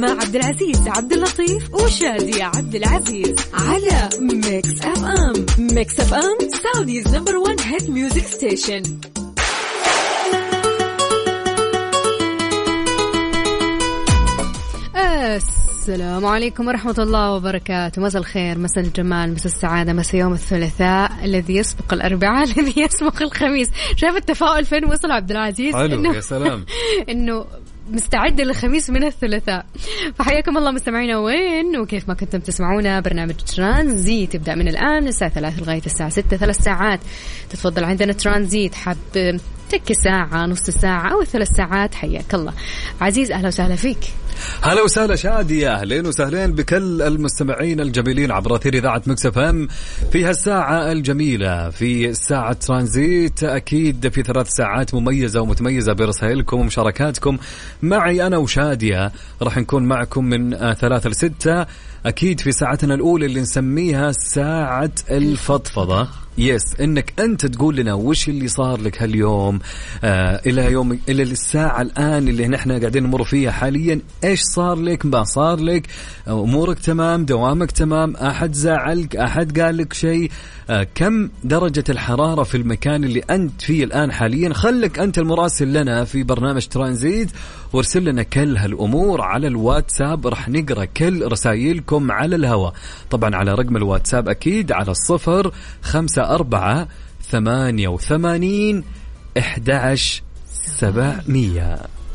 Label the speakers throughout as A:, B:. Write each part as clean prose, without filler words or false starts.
A: مع عبد العزيز عبد اللطيف وشادي عبد العزيز على ميكس اف ام. ميكس اف ام سعوديز نمبر 1 هيت ميوزك ستيشن. السلام عليكم ورحمة الله وبركاته. مساء الخير، مساء الجمال، مساء السعادة، مساء يوم الثلاثاء الذي يسبق الأربعاء الذي يسبق الخميس. شايف التفاؤل فين وصل عبد العزيز؟
B: حلو يا سلام.
A: إنه مستعد للخميس من الثلاثاء. فحياكم الله مستمعينا وين وكيف ما كنتم تسمعونا. برنامج ترانزيت يبدأ من الآن الساعة 3 لغاية الساعة 6، 3 ساعات تتفضل عندنا ترانزيت. حب تكي ساعة، نص ساعة أو 3 ساعات، حياك الله عزيز. أهلا وسهلا فيك.
B: هلا وسهلا شادي، أهلين وسهلين بكل المستمعين الجميلين عبر أثير إذاعة ميكس اف ام في هالساعة الجميلة، في ساعة ترانزيت. أكيد في 3 ساعات مميزة ومتميزة برسائلكم ومشاركاتكم معي أنا وشادية. راح نكون معكم من 3 ل 6 أكيد في ساعتنا الأولى اللي نسميها ساعة الفضفضة. يس، إنك أنت تقول لنا وش اللي صار لك هاليوم إلى الساعة الآن اللي نحن قاعدين نمر فيها حاليا. إيش صار لك، ما صار لك، أمورك تمام، دوامك تمام، أحد زعلك، أحد قال لك شيء، كم درجة الحرارة في المكان اللي أنت فيه الآن حاليا. خلك أنت المراسل لنا في برنامج ترانزيت وارسل لنا كل هالأمور على الواتساب. رح نقرأ كل رسائلكم على الهواء طبعا على رقم الواتساب أكيد على 0548811700.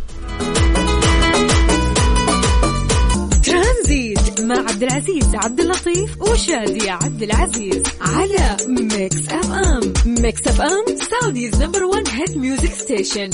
A: ترانزيت مع عبد العزيز عبد اللطيف وشادي عبد العزيز على ميكس اف ام. ميكس اف ام سعوديز نمبر 1 هيت ميوزك ستيشن.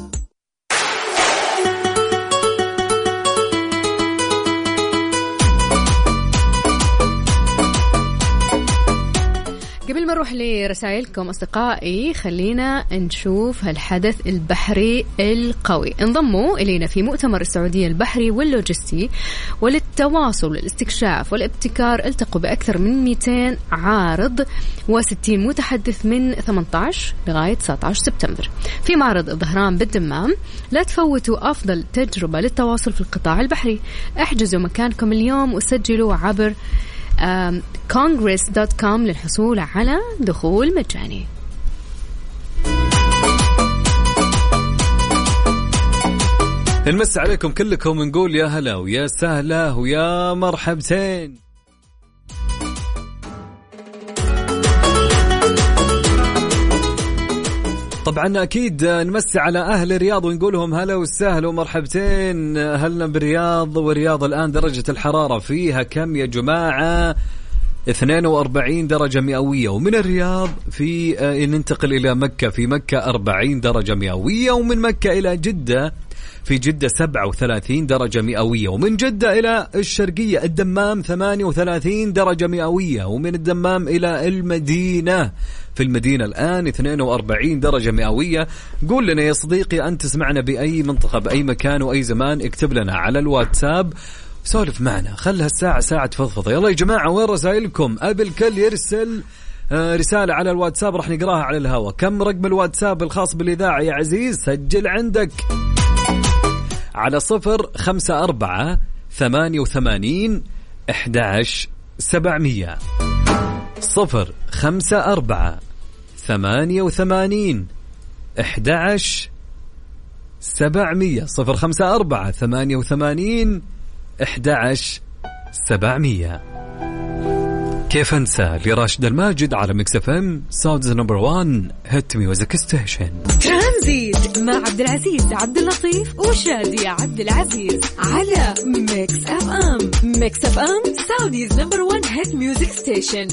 A: قبل ما نروح لرسائلكم أصدقائي، خلينا نشوف هالحدث البحري القوي. انضموا إلينا في مؤتمر السعودية البحري واللوجستي وللتواصل والاستكشاف والابتكار. التقوا بأكثر من 200 عارض و60 متحدث من 18 لغاية 19 سبتمبر في معرض الظهران بالدمام. لا تفوتوا أفضل تجربة للتواصل في القطاع البحري. احجزوا مكانكم اليوم وسجلوا عبر congress.com للحصول على دخول مجاني.
B: نمس عليكم كلكم ونقول يا هلا ويا سهلا ويا مرحبتين. طبعا أكيد نمسي على أهل الرياض ونقولهم هلا وسهلا ومرحبتين. أهلنا بالرياض، والرياض الآن درجة الحرارة فيها كم يا جماعة؟ 42 درجة مئوية. ومن الرياض في ننتقل إلى مكة، في مكة 40 درجة مئوية. ومن مكة إلى جدة، في جدة 37 درجة مئوية. ومن جدة إلى الشرقية الدمام 38 درجة مئوية. ومن الدمام إلى المدينة، في المدينة الآن 42 درجة مئوية. قول لنا يا صديقي أنت تسمعنا بأي منطقة، بأي مكان وأي زمان. اكتب لنا على الواتساب، سولف معنا، خلها الساعة ساعة فضفضة. يلا يا جماعة وين رسائلكم؟ أبل كل يرسل رسالة على الواتساب راح نقراها على الهواء. كم رقم الواتساب الخاص بالإذاعة يا عزيز؟ سجل عندك على 054-88-11-700. 054-88-11-700. 054-88-11-700. كيف انسى لراشد الماجد على ميكس اف ام ساوندز نمبر 1 هيت ميوزك ستيشن.
A: ترانزيت مع عبد العزيز عبد اللطيف وشادي عبد العزيز على ميكس اف ام. ميكس اف ام سعوديز نمبر 1 هيت ميوزك ستيشن.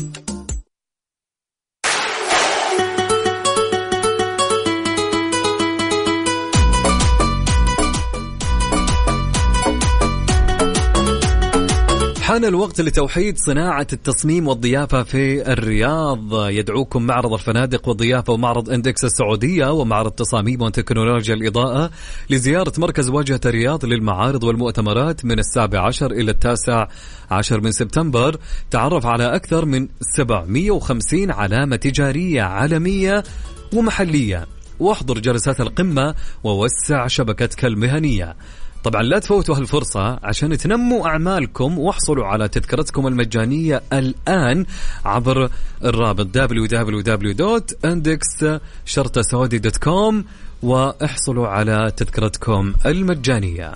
B: حان الوقت لتوحيد صناعة التصميم والضيافة في الرياض. يدعوكم معرض الفنادق والضيافة ومعرض اندكس السعودية ومعرض تصاميم وتكنولوجيا الإضاءة لزيارة مركز واجهة الرياض للمعارض والمؤتمرات من 17 إلى 19 من سبتمبر. تعرف على أكثر من 750 علامة تجارية عالمية ومحلية، واحضر جلسات القمة ووسع شبكتك المهنية. طبعا لا تفوتوا هالفرصة عشان تنموا أعمالكم واحصلوا على تذكرتكم المجانية الآن عبر الرابط www.index-saudi.com واحصلوا على تذكرتكم المجانية.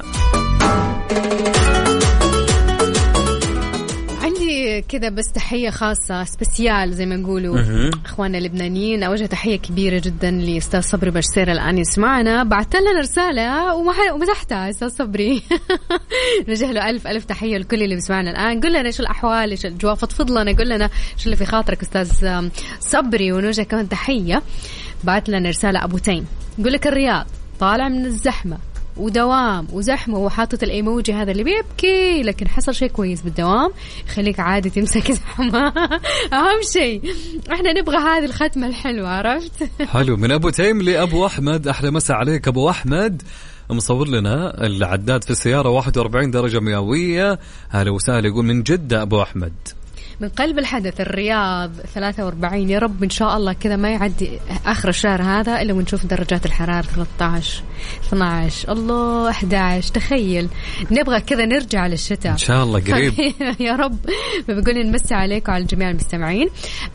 A: كذا بس تحية خاصة سبيسيال زي ما نقولوا اخواننا اللبنانيين. اوجه تحية كبيرة جدا لاستاذ صبري بشسير الان يسمعنا، بعث لنا رسالة ومسحتها استاذ صبري. نوجه له الف تحية لكل اللي بيسمعنا الان. قل لنا شو الاحوال، ايش الجو، فضفض لنا، قل لنا شو اللي في خاطرك استاذ صبري. ونوجه كمان تحية، بعث لنا رسالة ابو تيم يقول لك الرياض طالع من الزحمة ودوام وزحمة، وحاطط الإيموجي هذا اللي بيبكي، لكن حصل شيء كويس بالدوام يخليك عادي تمسك زحمة. أهم شيء إحنا نبغى هذه الختمة الحلوة، عرفت؟
B: حلو. من أبو تيم لأبو أحمد، أحلى مساء عليك أبو أحمد. مصور لنا العداد في السيارة 41 درجة مئوية. هلا وسهلا. يقول من جدة أبو أحمد،
A: من قلب الحدث الرياض 43. يا رب إن شاء الله كذا ما يعدي آخر الشهر هذا إلا ونشوف درجات الحرارة 13 12 الله 11. تخيل نبغى كذا نرجع للشتاء
B: إن شاء الله قريب.
A: يا رب. بقول نمسي عليكم وعلى جميع المستمعين.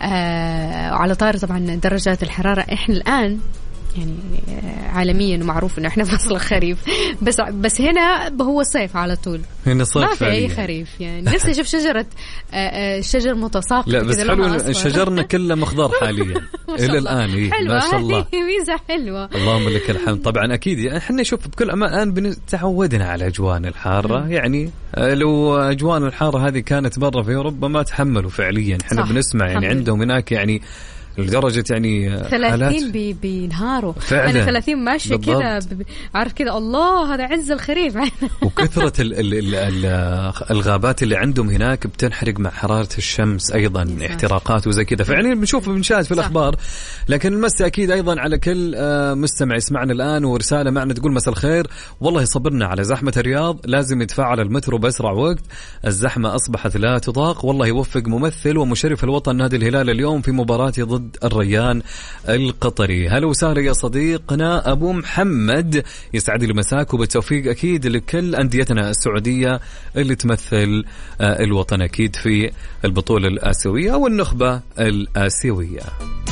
A: وعلى طار طبعا درجات الحرارة إحنا الآن يعني عالميا معروف انه احنا فصل الخريف، بس هنا هو صيف على طول،
B: هنا صيف
A: ما في اي خريف. يعني نفسي اشوف شجره شجر متساقط.
B: لا بس حلو شجرنا كله مخضر حاليا الى الان. ما شاء الله
A: ميزه حلوه.
B: اللهم لك الحمد. طبعا اكيد احنا نشوف بكل امان بنتعودنا على اجوان الحاره. يعني لو اجوان الحاره هذه كانت برا في اوروبا ما تحملوا فعليا. احنا بنسمع يعني عندهم هناك يعني لدرجة يعني
A: 30 بينهاروا. أنا 30 ماشي كذا عارف كذا الله هذا عز الخريف.
B: وكثرة الغابات اللي عندهم هناك بتنحرق مع حرارة الشمس أيضا، احتراقات وزي كذا. فعلا بنشوف بنشاهد في الأخبار. لكن المساء أكيد أيضا على كل مستمع يسمعنا الآن ورسالة معنا تقول مساء الخير، والله صبرنا على زحمة الرياض، لازم يتفاعل المترو بأسرع وقت، الزحمة أصبحت لا تطاق. والله يوفق ممثل ومشرف الوطن نادي الهلال اليوم في مباراته ضد الريان القطري. هلا وسهلا يا صديقنا أبو محمد، يسعد لي مساك وبالتوفيق أكيد لكل أنديتنا السعودية اللي تمثل الوطن أكيد في البطولة الآسيوية أو النخبة الآسيوية.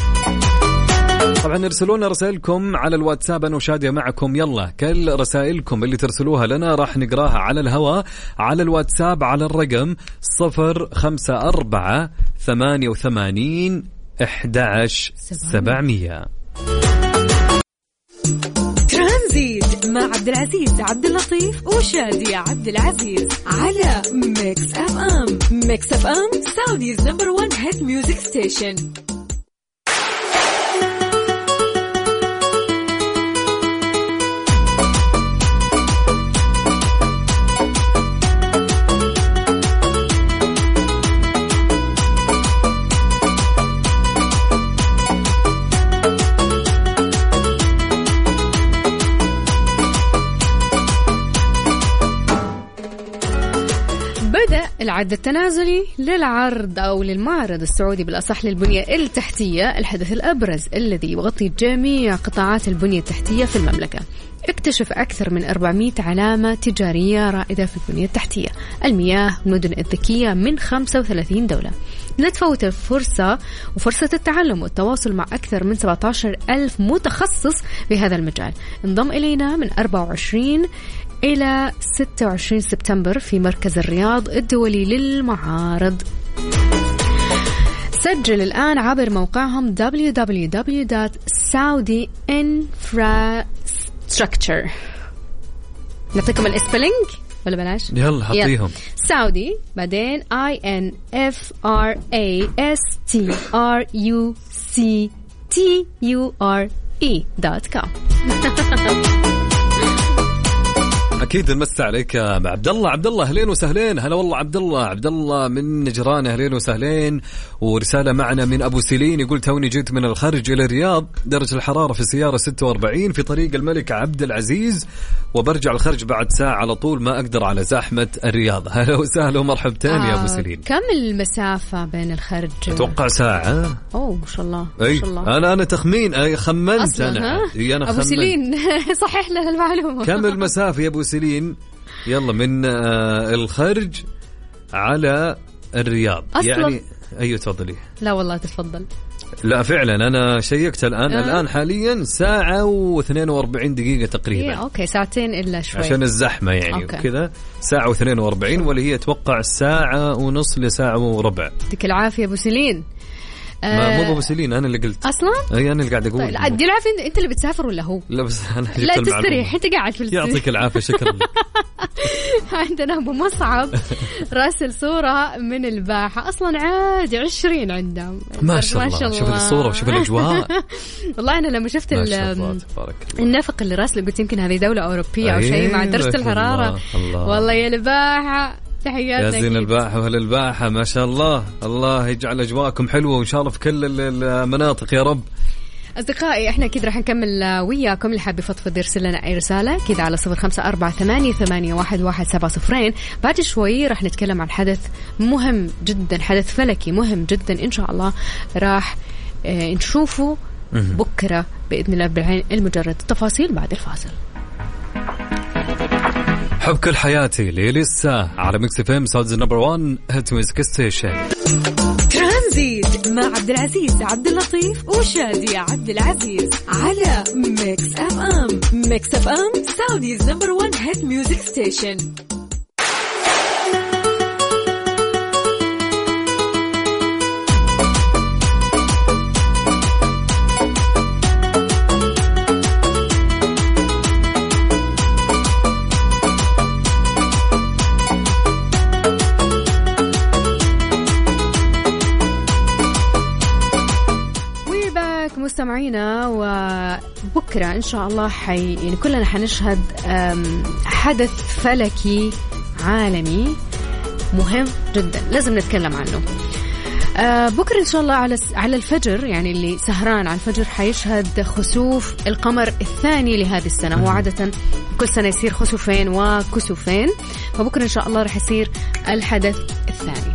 B: طبعا ارسلونا رسائلكم على الواتساب، أنا وشادية معكم. يلا كل رسائلكم اللي ترسلوها لنا راح نقراها على الهواء على الواتساب على الرقم 054-88-11700.
C: ترانزيت مع عبد العزيز عبد اللطيف وشادية عبد العزيز على ميكس اف ام. ميكس اف ام سعوديز نمبر 1 هيت ميوزك ستيشن.
A: العد التنازلي للعرض أو للمعرض السعودي بالأصح للبنية التحتية، الحدث الأبرز الذي يغطي جميع قطاعات البنية التحتية في المملكة. اكتشف أكثر من 400 علامة تجارية رائدة في البنية التحتية، المياه، المدن الذكية من 35 دولة. لا تفوت الفرصة وفرصة التعلم والتواصل مع أكثر من 17,000 متخصص في هذا المجال. انضم إلينا من 24 إلى 26 سبتمبر في مركز الرياض الدولي للمعارض. سجل الآن عبر موقعهم www.saudi.infrastructure. نعطيكم الاسبلينج ولا بلاش؟
B: يلا حطيهم.
C: سعودي بعدين infrastructure.com.
B: أكيد نمسي عليك يا عبد الله. عبد الله أهلين وسهلين. هلا والله عبد الله من نجران، أهلين وسهلين. ورسالة معنا من أبو سيلين يقول توني جيت من الخارج إلى الرياض، درجة الحرارة في السيارة 46 في طريق الملك عبد العزيز، وبرجع الخارج بعد ساعة على طول، ما أقدر على زحمة الرياض. هلا وسهلا ومرحبتين يا أبو سيلين.
A: كم المسافة بين الخارج؟
B: أتوقع ساعة.
A: أوه ما شاء الله.
B: ما شاء الله. أنا تخمين خمنت أنا.
A: أبو سيلين صحيح لها المعلومة.
B: كم المسافة يا أبو سيلين يلا من الخرج على الرياض
A: أصلاً.
B: يعني. أيوة تفضلي.
A: لا والله تفضل.
B: لا فعلا أنا شيكت الآن حاليا ساعة و42 دقيقة تقريبا.
A: أوكي ساعتين إلا شوي
B: عشان الزحمة يعني وكذا. ساعة و42 واللي هي توقع ساعة ونص لساعة وربع.
A: يعطيك العافية أبو سيلين.
B: مو أبو سيلين، أنا اللي قلت
A: أصلا.
B: أي أنا اللي قاعد أقول.
A: طيب أدي العافية، أنت اللي بتسافر ولا هو؟
B: لا بس أنا
A: لا تستريح، أنت قاعد في
B: السرير. يعطيك العافية شكرا لك.
A: عندنا أبو مصعب راسل صورة من الباحة، أصلا عادي 20 عندهم
B: ما شاء الله. شوف الصورة وشوف الأجواء.
A: والله أنا لما شفت النفق اللي راسله قلت يمكن هذه دولة أوروبية أو شيء مع درجة الحرارة. والله يا الباحة تحياتنا
B: يا زين الباحة وهل الباحة ما شاء الله. الله يجعل أجواءكم حلوة وإن شاء الله في كل المناطق يا رب.
A: أصدقائي إحنا كده رح نكمل وياكم. اللي حاب يفضفض يرسل لنا أي رسالة كده على 0548811700. بعد شوي رح نتكلم عن حدث مهم جدا، حدث فلكي مهم جدا إن شاء الله راح نشوفه بكرة بإذن الله بالعين المجرد. التفاصيل بعد الفاصل.
B: حب كل حياتي ليلي الساعة على ميكس اف ام ساودز نمبر 1 هيت ميوزك ستيشن.
C: ترانزيت مع عبد العزيز عبد اللطيف وشادية عبد العزيز على ميكس اف ام. ميكس اف ام ساوديز نمبر 1 هيت ميوزك ستيشن.
A: مستمعينا، وبكرة إن شاء الله يعني كلنا حنشهد حدث فلكي عالمي مهم جدا لازم نتكلم عنه. بكرة إن شاء الله على الفجر، يعني اللي سهران على الفجر حيشهد خسوف القمر الثاني لهذه السنة. هو عادة كل سنة يصير خسوفين وكسوفين، فبكرة إن شاء الله رح يصير الحدث الثاني.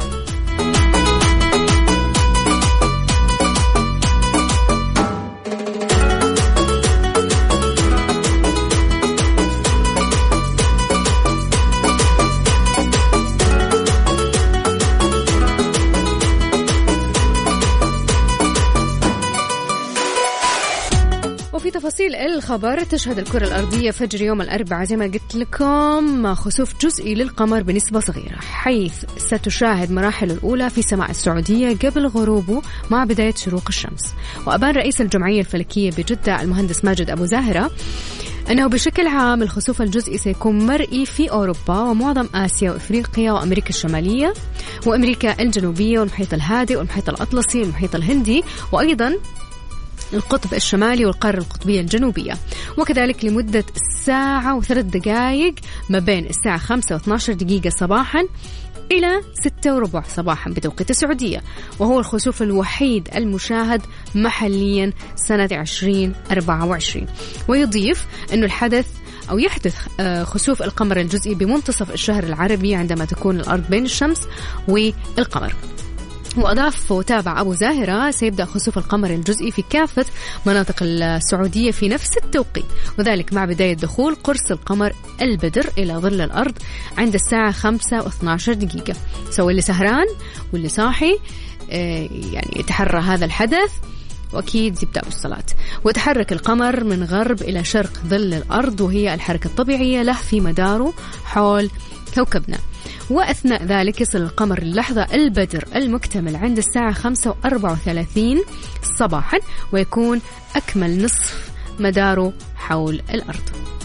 A: تفاصيل الخبر. تشهد الكرة الأرضية فجر يوم الأربعاء زي ما قلت لكم خسوف جزئي للقمر بنسبة صغيرة، حيث ستشاهد مراحل الأولى في سماء السعودية قبل غروبه مع بداية شروق الشمس. وأبان رئيس الجمعية الفلكية بجدة المهندس ماجد أبو زاهرة أنه بشكل عام الخسوف الجزئي سيكون مرئي في أوروبا ومعظم آسيا وإفريقيا وأمريكا الشمالية وأمريكا الجنوبية والمحيط الهادئ والمحيط الأطلسي والمحيط الهندي، وأيضا القطب الشمالي والقارة القطبية الجنوبية، وكذلك لمدة ساعة و3 دقائق ما بين الساعة 5 و12 دقيقة صباحا إلى 6:15 صباحا بتوقيت السعودية، وهو الخسوف الوحيد المشاهد محليا سنة 2024. ويضيف أنه الحدث أو يحدث خسوف القمر الجزئي بمنتصف الشهر العربي عندما تكون الأرض بين الشمس والقمر. وأضاف وتابع أبو زاهرة سيبدأ خسوف القمر الجزئي في كافة مناطق السعودية في نفس التوقيت، وذلك مع بداية دخول قرص القمر البدر إلى ظل الأرض عند الساعة 5:12 دقيقة. سوي اللي سهران واللي صاحي يعني يتحرى هذا الحدث، وأكيد يبدأ بالصلاة. وتحرك القمر من غرب إلى شرق ظل الأرض، وهي الحركة الطبيعية له في مداره حول كوكبنا. وأثناء ذلك يصل القمر اللحظة البدر المكتمل عند الساعة 5:34 صباحا، ويكون أكمل نصف مداره حول الأرض.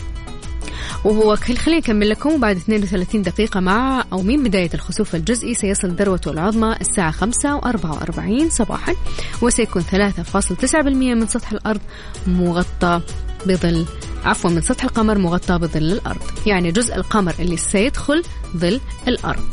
A: وهو خلينا نكمل لكم بعد 32 دقيقة مع أو من بداية الخسوف الجزئي سيصل ذروته العظمى الساعة 5:44 صباحا، وسيكون 3.9% من سطح الأرض مغطى بظل من سطح القمر مغطى بظل الأرض، يعني جزء القمر اللي سيدخل ظل الأرض.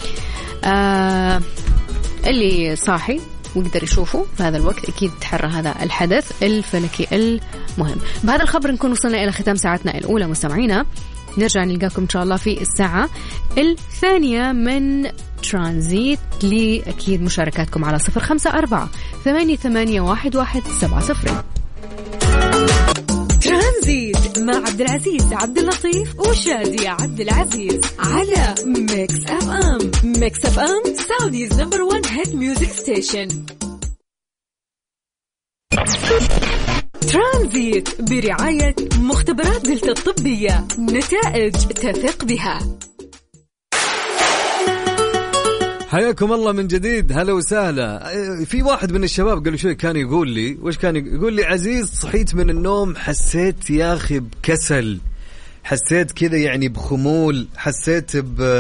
A: اللي صاحي ويقدر يشوفه في هذا الوقت أكيد تحرى هذا الحدث الفلكي المهم. بهذا الخبر نكون وصلنا إلى ختام ساعتنا الأولى مستمعينا. نرجع نلقاكم إن شاء الله في الساعة الثانية من ترانزيت، لأكيد مشاركاتكم على 054-88-11-70.
C: ترانزيت مع عبد العزيز عبد اللطيف وشادي عبد العزيز على ميكس اف ام. ميكس اف ام سعوديز نمبر 1 هيت ميوزك ستيشن. ترانزيت برعاية مختبرات دلتا الطبية، نتائج تثق بها.
B: حياكم الله من جديد، هلا وسهلا. في واحد من الشباب قبل شوي كان يقول لي، وش كان يقول لي؟ عزيز صحيت من النوم حسيت يا أخي بكسل، حسيت كذا يعني بخمول، حسيت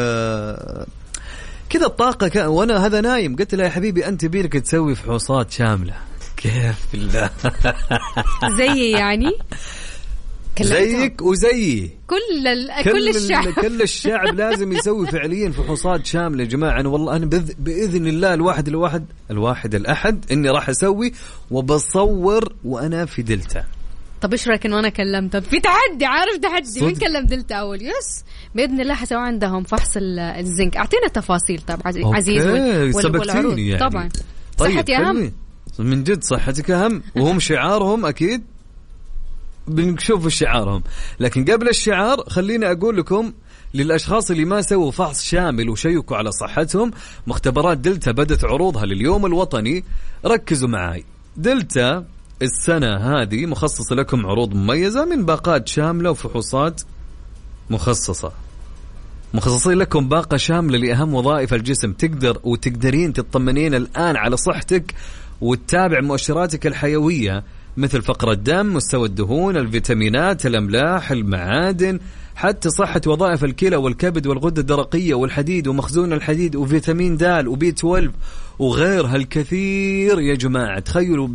B: كذا الطاقة وأنا هذا نايم. قلت له يا حبيبي أنت بيلك تسوي فحوصات شاملة. كيف بالله؟
A: زي يعني
B: زيك وزيي
A: كل
B: الشعب لازم يسوي فعليا فحوصات شاملة يا جماعة. أنا والله أنا بإذن الله الواحد الأحد إني راح أسوي وبصور وأنا في دلتا.
A: طب إيش رأيك إنه أنا كلمت في تحدي؟ عارف تحدي مين كلم دلتا أول؟ يس بإذن الله حسوا عندهم فحص الزنك. أعطينا تفاصيل طبعا عزيز والعروض يعني. طبعا
B: طيب
A: صحتي أهم
B: من جد، صحتك أهم وهم شعارهم أكيد بنشوف شعارهم. لكن قبل الشعار خليني أقول لكم للأشخاص اللي ما سووا فحص شامل وشيكوا على صحتهم، مختبرات دلتا بدت عروضها لليوم الوطني. ركزوا معاي، دلتا السنة هذه مخصصة لكم عروض مميزة من باقات شاملة وفحوصات مخصصة. مخصصين لكم باقة شاملة لأهم وظائف الجسم، تقدرين تطمنين الآن على صحتك وتتابع مؤشراتك الحيوية مثل فقر الدم، مستوى الدهون، الفيتامينات، الأملاح، المعادن، حتى صحة وظائف الكلى والكبد والغدة الدرقية والحديد ومخزون الحديد وفيتامين د وبي 12 وغيرها الكثير يا جماعة. تخيلوا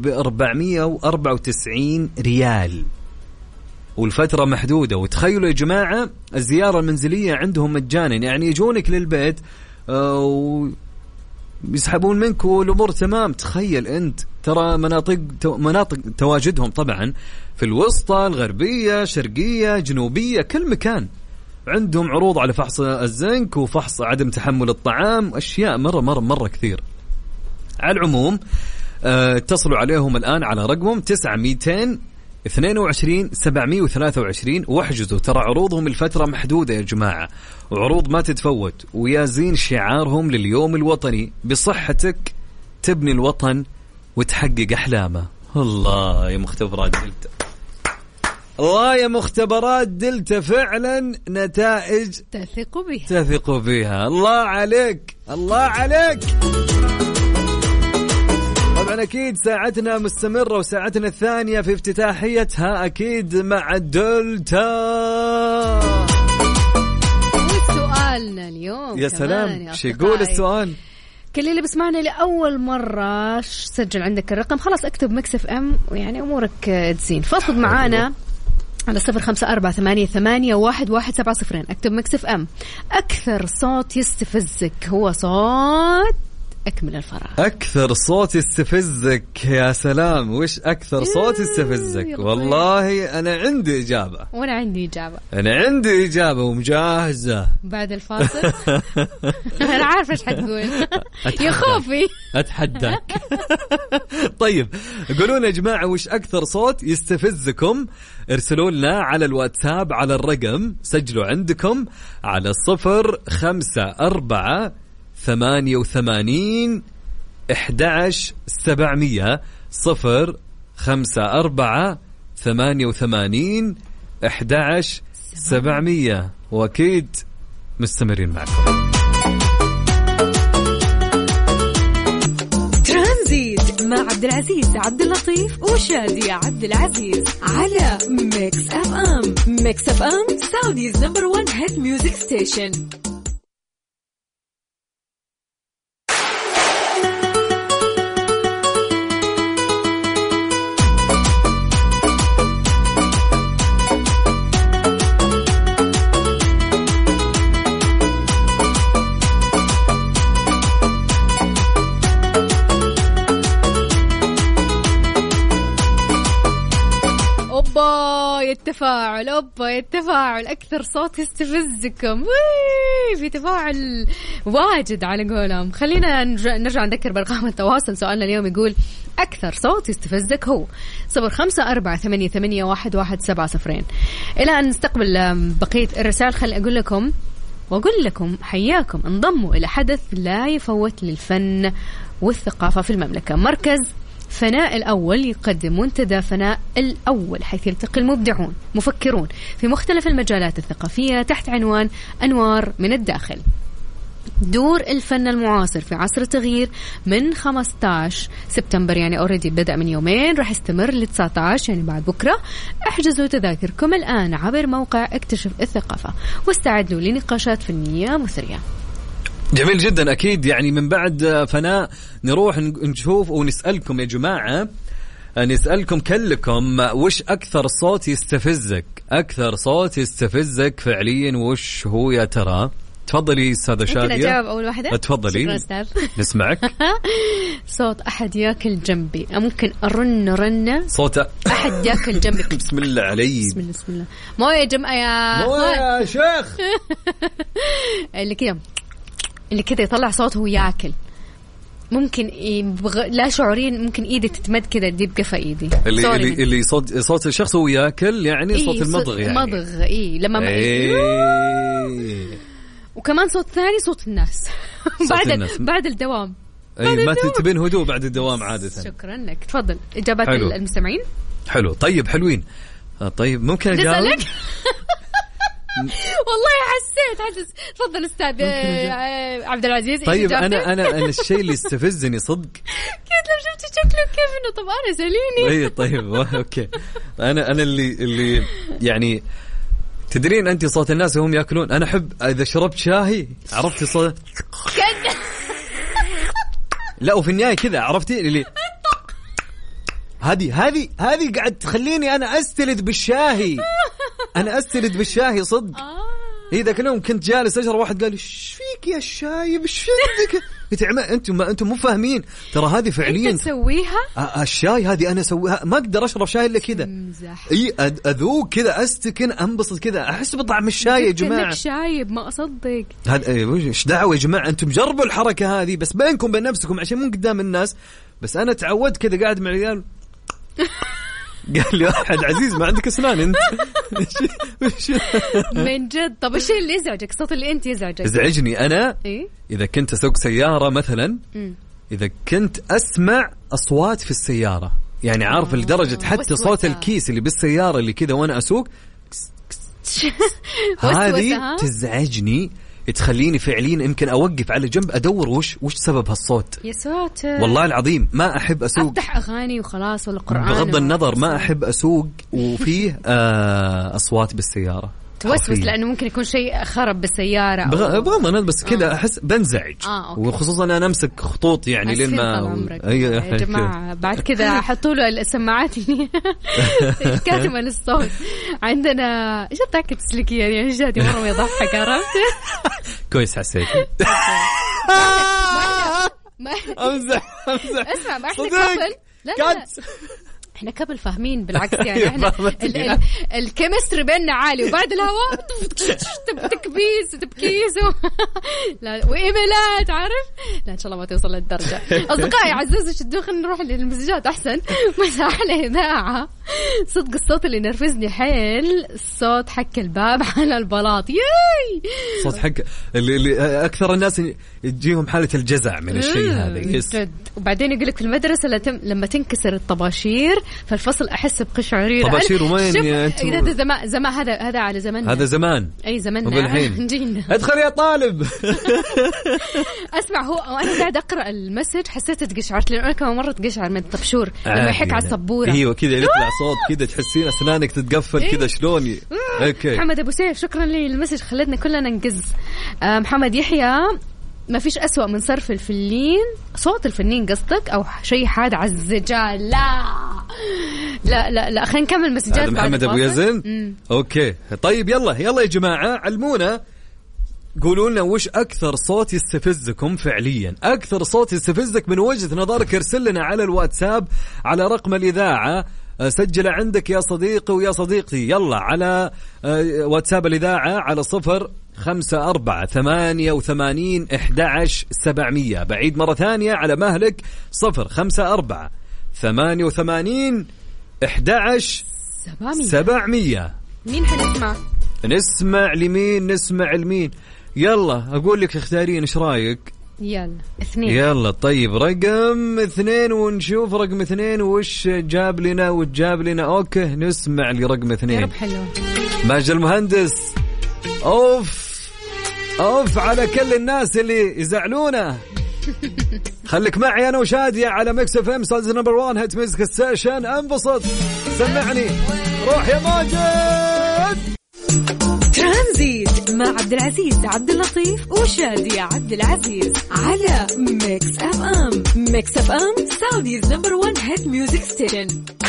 B: ب494 ريال والفترة محدودة. وتخيلوا يا جماعة الزيارة المنزلية عندهم مجانا، يعني يجونك للبيت يسحبون منك والأمور تمام. تخيل أنت، ترى مناطق تواجدهم طبعا في الوسطى، الغربية، شرقية، جنوبية، كل مكان عندهم عروض على فحص الزنك وفحص عدم تحمل الطعام، أشياء مرة كثير. على العموم اتصلوا عليهم الآن على رقمهم 922-723 واحجزوا. ترى عروضهم الفترة محدودة يا جماعة، وعروض ما تتفوت، ويازين شعارهم لليوم الوطني: بصحتك تبني الوطن وتحقق أحلامه. الله يا مختبرات دلتا، الله يا مختبرات دلتا، فعلا نتائج تثق بها. الله عليك، الله عليك. طبعا أكيد ساعتنا مستمرة وساعتنا الثانية في افتتاحيتها أكيد مع دلتا.
A: وسؤالنا اليوم
B: يا سلام، شو يقول السؤال؟
A: كل اللي بسمعنا لأول مرة سجل عندك الرقم، خلاص اكتب ميكس اف ام ويعني أمورك تزين. فاصل معانا على 0548811700. اكتب ميكس اف ام. أكثر صوت يستفزك هو صوت أكمل الفراغ. أكثر
B: صوت يستفزك، يا سلام. وش أكثر صوت يستفزك؟ والله أنا عندي إجابة.
A: وأنا عندي
B: إجابة ومجهزة
A: بعد الفاصل. أنا عارفة إيش حتقول. يا خوفي
B: أتحداك. طيب قولونا يا جماعة وش أكثر صوت يستفزكم. ارسلوا لنا على الواتساب على الرقم، سجلوا عندكم على 054-88-11700 054-88-11700. وأكيد مستمرين معكم.
C: ترانزيت مع عبد العزيز عبد اللطيف وشادي عبد العزيز على ميكس اف ام. ميكس اف ام سعوديز نمبر 1 هيت ميوزك ستيشن.
A: التفاعل، أوبا التفاعل، أكثر صوت يستفزكم. في تفاعل واجد على قولهم. خلينا نرجع نذكر بأرقام التواصل. سؤالنا اليوم يقول أكثر صوت يستفزك هو 0548811700. إلى أن نستقبل بقية الرسائل خلي أقول لكم وأقول لكم حياكم انضموا إلى حدث لا يفوت للفن والثقافة في المملكة. مركز فناء الأول يقدم منتدى فناء الأول، حيث يلتقي المبدعون مفكرون في مختلف المجالات الثقافية تحت عنوان أنوار من الداخل. دور الفن المعاصر في عصر التغيير من 15 سبتمبر، يعني أوريدي بدأ من يومين، راح يستمر ل 19 يعني بعد بكرة. احجزوا تذاكركم الآن عبر موقع اكتشف الثقافة واستعدوا لنقاشات فنية مثرية.
B: جميل جدا. أكيد يعني من بعد فناء نروح نشوف ونسألكم يا جماعة، نسألكم كلكم وش أكثر صوت يستفزك؟ أكثر صوت يستفزك فعليا وش هو يا ترى؟ تفضلي أستاذة شادية.
A: ممكن أجاوب أول واحدة؟
B: تفضلي.
A: شكرا أستاذ.
B: نسمعك.
A: صوت أحد يأكل جنبي. ممكن أرن رنة
B: صوت
A: أحد يأكل جنبي.
B: بسم الله علي.
A: بسم الله. مو يا جماعة يا
B: مو يا شيخ.
A: اللي كده يطلع صوت وهو يأكل. ممكن لا شعورين ممكن ايدي تتمد كده تجيب قفا ايدي.
B: اللي صوت الشخص وهو ياكل يعني صوت المضغ يعني.
A: مضغ لما وكمان صوت ثاني صوت الناس. بعد الدوام.
B: ما تبين هدوء بعد الدوام عادة.
A: شكرا لك. تفضل إجابات المستمعين.
B: حلو. طيب حلوين. طيب ممكن أجاوب؟
A: والله حسيت. تفضل أستاذ عبد العزيز.
B: طيب أنا الشيء اللي استفزني صدق
A: كيف لو شفت شكله كيف إنه طب أنا سليني.
B: طيب أوكي. أنا اللي يعني تدرين أنت صوت الناس وهم يأكلون. أنا أحب إذا شربت شاهي عرفتي صوت لا وفي النهاية كذا عرفتي اللي هذه قاعد تخليني أنا أستلذ بالشاهي. بالشاهي صدق. إذا كلهم كنت جالس أشرب واحد قال إيش فيك يا الشايب إيش فيك أنتم مو فاهمين ترى هذه فعليا
A: أنت تسويها.
B: الشاي هذه أنا أسويها. ما أقدر أشرب شاي إلا كذا. أذوق كذا أستكن أنبسط كذا أحس بطعم الشاي يا جماعة.
A: إنك شايب ما أصدق.
B: هذا إيش دعوة يا جماعة. أنتم جربوا الحركة هذه بس بينكم بين نفسكم عشان مو قدام الناس. بس أنا تعودت كذا قاعد مع العيال قال لي واحد عزيز ما عندك أسنان أنت.
A: من جد. طب إيش اللي يزعجك؟ الصوت اللي أنت يزعجك؟
B: يزعجني أنا
A: إيه؟
B: إذا كنت أسوق سيارة مثلا. إذا كنت أسمع أصوات في السيارة يعني عارف لدرجة حتى صوت الكيس اللي بالسيارة اللي كذا وأنا أسوق هذه تزعجني، تخليني فعليا يمكن أوقف على جنب أدور وش سبب هالصوت.
A: يا ساتر
B: والله العظيم ما أحب أسوق.
A: أفتح أغاني وخلاص ولا قرآن.
B: بغض النظر ما أحب أسوق وفيه أصوات بالسيارة
A: توسوس لأنه ممكن يكون شيء خرب بالسيارة.
B: بغض النظر بس كذا أحس بنزعج. وخصوصا أنا أمسك خطوط يعني لين ما
A: يا جماعة بعد كذا حطوا له السماعات الكاتمة للصوت. عندنا إيش الضحكة التسليكية يعني جادي مرة يضحك عرفت.
B: كويس حسيت. أمزح
A: اسمع ما إحنا كابل. لا احنا كابل فاهمين بالعكس يعني احنا الكيمستري بيننا عالي وبعد الهواء تبكيس لا وايميلات عارف. لا ان شاء الله ما توصل للدرجه. اصدقائي عزوز شدوا خلينا نروح للمسجات احسن. مساء على اذاعه. صدق الصوت اللي نرفزني حيل صوت حك الباب على البلاط. ياي
B: صوت حك اللي اكثر الناس يجيهم حاله الجزع من الشيء هذا.
A: وبعدين يقول لك في المدرسه لما تنكسر الطباشير فالفصل أحس بقشعريرة.
B: طباشير وين يا أنتم؟
A: هذا زمان هذا على زماننا.
B: هذا زمان.
A: أي زماننا. جينا.
B: أدخل يا طالب.
A: أسمع هو وأنا قاعد أقرأ المسج حسيت تقشعرت لأنه أنا كمان مرة تقشعر من الطبشور لما يحك على السبورة.
B: أيوة كذا يطلع صوت كذا تحسين أسنانك تتقفل كذا شلون.
A: أوكي. محمد أبو سيف شكرا لي المسج خلتنا كلنا نقز. محمد يحيى ما فيش أسوأ من صرف الفنين صوت الفنين قصدك أو شيء حاد على الزجاج. لا خلينا نكمل مسجات.
B: محمد أبو يزن. أوكي طيب يلا يا جماعة علمونا قولوا لنا وش أكثر صوت يستفزكم فعليا. أكثر صوت يستفزك من وجهة نظرك ارسل لنا على الواتساب على رقم الإذاعة سجل عندك يا صديقي ويا صديقتي. يلا على واتساب الإذاعة على 0548811700. بعيد مرة ثانية على مهلك 0548811700.
A: مين حنسمع؟
B: نسمع لمين؟ نسمع لمين؟ يلا أقول لك اختارين، إيش رأيك؟
A: يلا 2.
B: يلا طيب رقم 2 ونشوف رقم 2 وش جاب لنا وجاب لنا. أوكي نسمع لرقم 2.
A: يا رب حلو.
B: ماجد المهندس. أوف على كل الناس اللي يزعلونه. خليك معي أنا وشادية على ميكس اف ام سادز نمبر 1 هيت ميوزك ستيشن. انبسط سمعني روح يا ماجد.
C: ترانزيت مع عبد العزيز عبد اللطيف وشادية عبد العزيز على ميكس اف ام. ميكس اف ام سعوديز نمبر 1 هيت ميوزك ستيشن.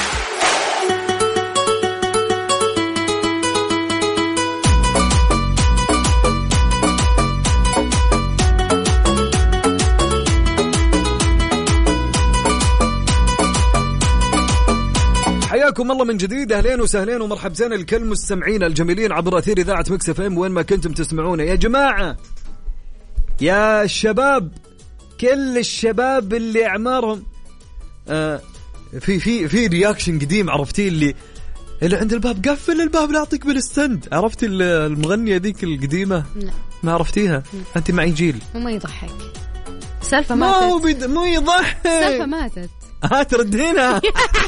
B: حياكم الله من جديد. أهلين وسهلين ومرحبتين الكل مستمعين الجميلين عبر أثير إذاعة ميكس اف ام وين ما كنتم تسمعونا. يا جماعة يا شباب، كل الشباب اللي أعمارهم في رياكشن قديم عرفتي اللي عند الباب قفل الباب لا أعطيك بالستند. عرفتي المغنية ذيك القديمة؟
A: لا
B: ما عرفتيها. أنت معي جيل
A: وما يضحك. سالفة ماتت.
B: مو يضحك.
A: سالفة ماتت.
B: تردينا.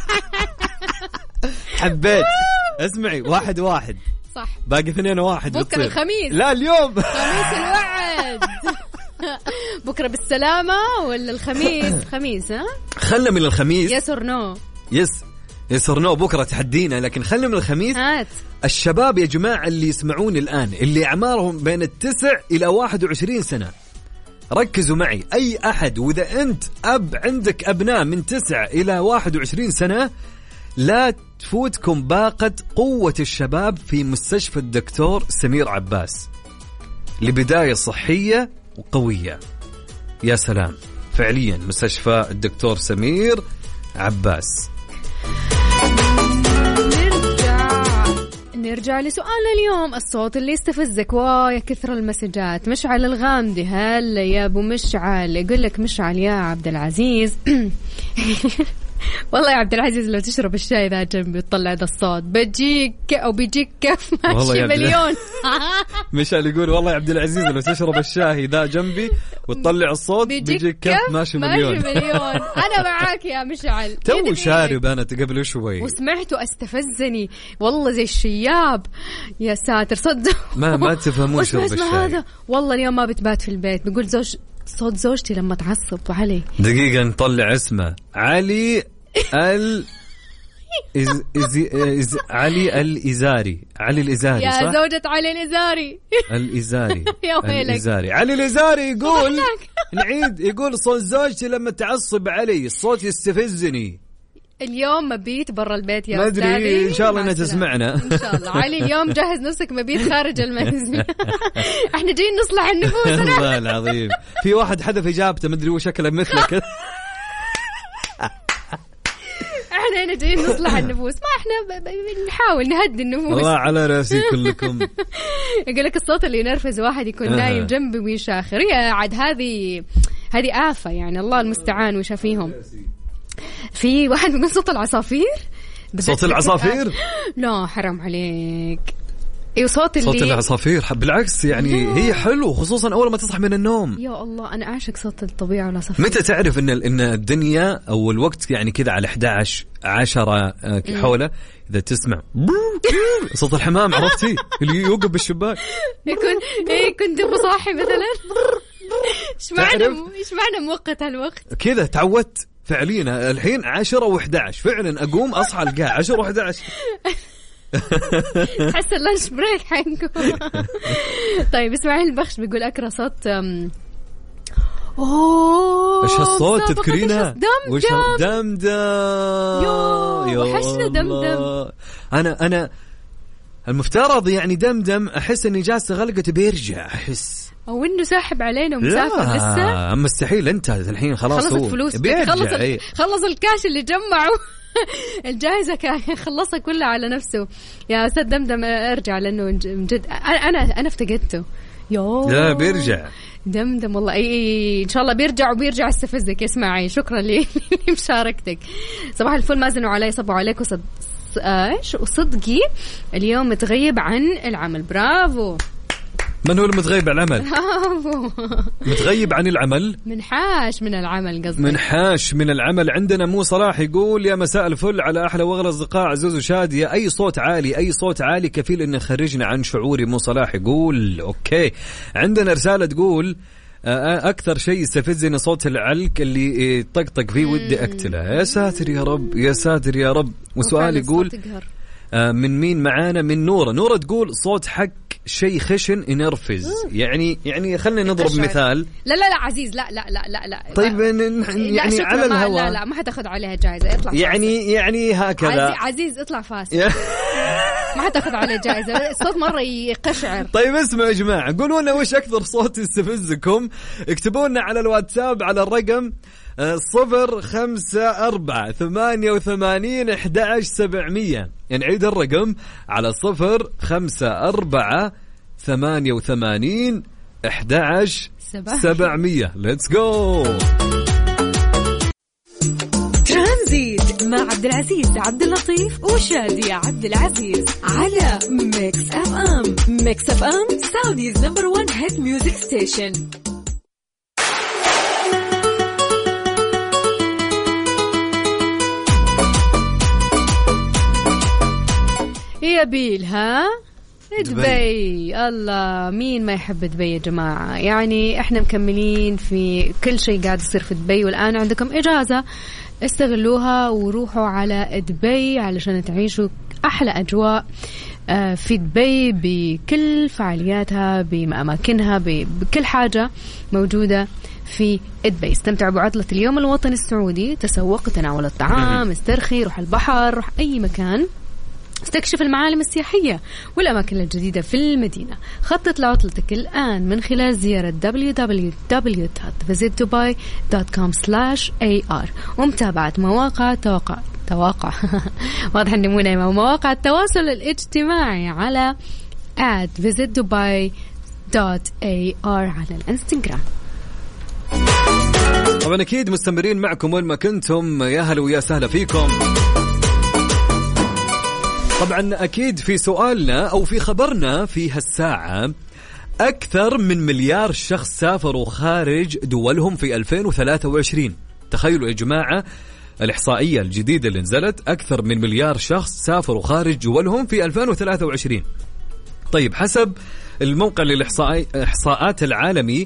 B: حبيت. اسمعي 1-1
A: صح.
B: باقي 2-1
A: بكرة الخميس.
B: لا اليوم
A: خميس الوعد. بكرة بالسلامة ولا الخميس؟ خميس ها؟
B: خلنا من الخميس.
A: يس اور نو.
B: يس اور نو. بكرة تحدينا لكن خلنا من الخميس.
A: هات.
B: الشباب يا جماعة اللي يسمعون الآن اللي أعمارهم بين 9 إلى 21 سنة ركزوا معي. أي أحد وإذا أنت عندك أبناء من 9 إلى 21 سنة لا تفوتكم باقة قوة الشباب في مستشفى الدكتور سمير عباس لبداية صحية وقوية. يا سلام فعليا مستشفى الدكتور سمير عباس.
A: نرجع لسؤالنا اليوم. الصوت اللي يستفزك. يا كثر المسجات. مشعل الغامدي. هلا يا ابو مشعل. يقول لك مشعل يا عبد العزيز. والله يا عبد العزيز لو تشرب الشاي ذا جنبي وتطلع ذا الصوت بيجيك كف ماشي مليون.
B: مشعل يقول والله يا عبد العزيز لو تشرب الشاي ذا جنبي وتطلع الصوت بيجيك كف ماشي مليون.
A: أنا معاك يا مشعل.
B: تو شارب أنا قبل شوي
A: وسمعته استفزني والله زي الشياب. يا ساتر صدق
B: ما تفهمون شرب الشاي.
A: هذا والله اليوم ما بتبات في البيت. بيقول صوت زوجتي لما تعصب. علي
B: دقيقة نطلع اسمه علي علي الإزاري. علي الإزاري
A: يا
B: صح؟
A: زوجة علي الإزاري.
B: الإزاري.
A: يا ويلك.
B: الإزاري. علي الإزاري يقول نعيد. يقول صوت زوجتي لما تعصب علي الصوت يستفزني.
A: اليوم مبيت برا البيت يا
B: ما أدري إن شاء الله إنها تسمعنا
A: إن شاء الله. علي اليوم جهز نفسك مبيت خارج المنزل. إحنا جايين نصلح النفوس.
B: والله العظيم في واحد حذف إجابته ما أدري وش شكله مثلك.
A: احنا هنا جايين نصلح النفوس. ما احنا بنحاول نهدي النفوس.
B: والله على راسي كلكم.
A: يقول لك الصوت اللي ينرفز واحد يكون نايم جنبي ويشاخر. يا عاد هذه آفة يعني الله المستعان وش فيهم. في واحد من صوت العصافير.
B: صوت العصافير
A: لا حرام عليك. صوت
B: العصافير بالعكس يعني هي حلو خصوصا أول ما تصحى من النوم.
A: يا الله أنا أعشق صوت الطبيعة والعصافير.
B: متى تعرف إن الدنيا أو الوقت يعني كذا على 11-10 حوله إذا تسمع صوت الحمام عرفتي اللي يوقف بالشباك
A: كنت صاحي مثلا. إيش معنى مؤقت هالوقت
B: كذا تعودت فعليا. الحين 10 و11 فعلا أقوم أصحى القاع 10 و11.
A: تحس اللانش بريك حقكم. طيب اسماعيل البخش بيقول أكره صوت
B: ايش هالصوت تذكرينها؟ دمدم.
A: وحشنا دمدم.
B: انا المفترض يعني دمدم احس اني جالسه غلقت بيرجع. احس
A: او انه ساحب علينا ومسافر لسه.
B: مستحيل، انت الحين خلاص
A: خلصت فلوس، خلص الكاش اللي جمعه الجائزة خلصها كلها على نفسه. يا أستاذ دمدم ارجع، لأنه من جد أنا افتقدته.
B: لا بيرجع
A: دمدم والله. إن شاء الله بيرجع استفزك. اسمعي، شكرا لمشاركتك. صباح الفل، مازن وعلي صبوا عليك وصدقي اليوم متغيب عن العمل. برافو.
B: من هو المتغيب عن العمل؟ متغيب عن العمل،
A: منحاش من العمل قصدي.
B: منحاش من العمل. عندنا مو صلاح يقول يا مساء الفل على أحلى وأغلى أصدقاء عزوز وشادية. أي صوت عالي كفيل إنه يخرجنا عن شعوري. مو صلاح يقول أوكي. عندنا رسالة تقول أكثر شيء يستفزني صوت العلك اللي يطقطق فيه ودي أقتله. يا ساتر يا رب، يا ساتر يا رب. وسؤال يقول من مين معانا؟ من نورة تقول صوت حق شيء خشن ينرفز. يعني خلينا نضرب مثال.
A: لا عزيز، لا
B: طيب يعني على الهواء
A: لا ما حتاخذ عليها جائزة. اطلع
B: يعني هكذا
A: عزيز اطلع فاس. ما حتاخذ عليه جائزة، الصوت مرة يقشعر.
B: طيب اسمعوا يا جماعة، قولوا لنا وش أكثر صوت يستفزكم. اكتبوا لنا على الواتساب على الرقم 0548811700. نعيد الرقم على 0548811700. Let's go.
C: ترانزيت مع عبد العزيز عبد اللطيف وشادية عبد العزيز على ميكس اف ام. ميكس اف ام سعوديز نمبر 1 هيت ميوزك ستيشن.
A: يبيل ها دبي. الله، مين ما يحب دبي يا جماعة. يعني احنا مكملين في كل شيء قاعد يصير في دبي، والآن عندكم إجازة استغلوها وروحوا على دبي علشان تعيشوا أحلى أجواء في دبي بكل فعالياتها، بأماكنها، بكل حاجة موجودة في دبي. استمتعوا بعطلة اليوم الوطني السعودي، تسوق، تناول الطعام، استرخي، روح البحر، روح أي مكان، استكشف المعالم السياحية والأماكن الجديدة في المدينة. خطط لعطلتك الآن من خلال زيارة www.visitdubai.com/ar ومتابعة مواقع واضح أني مو نايمة. مواقع التواصل الاجتماعي على @visitdubai.ar على الانستغرام.
B: طبعا أكيد مستمرين معكم وين ما كنتم. يا هلا ويا سهلا فيكم. طبعا أكيد في سؤالنا أو في خبرنا في هالساعة، أكثر من مليار شخص سافروا خارج دولهم في 2023. تخيلوا يا جماعة الإحصائية الجديدة اللي نزلت، أكثر من مليار شخص سافروا خارج دولهم في 2023. طيب حسب الموقع للإحصاءات العالمي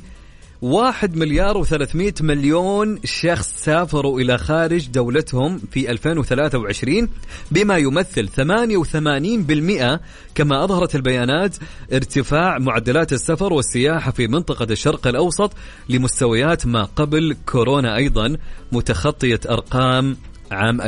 B: 1,300,000,000 شخص سافروا إلى خارج دولتهم في 2023 بما يمثل 88%. كما أظهرت البيانات ارتفاع معدلات السفر والسياحة في منطقة الشرق الأوسط لمستويات ما قبل كورونا، أيضا متخطية أرقام عام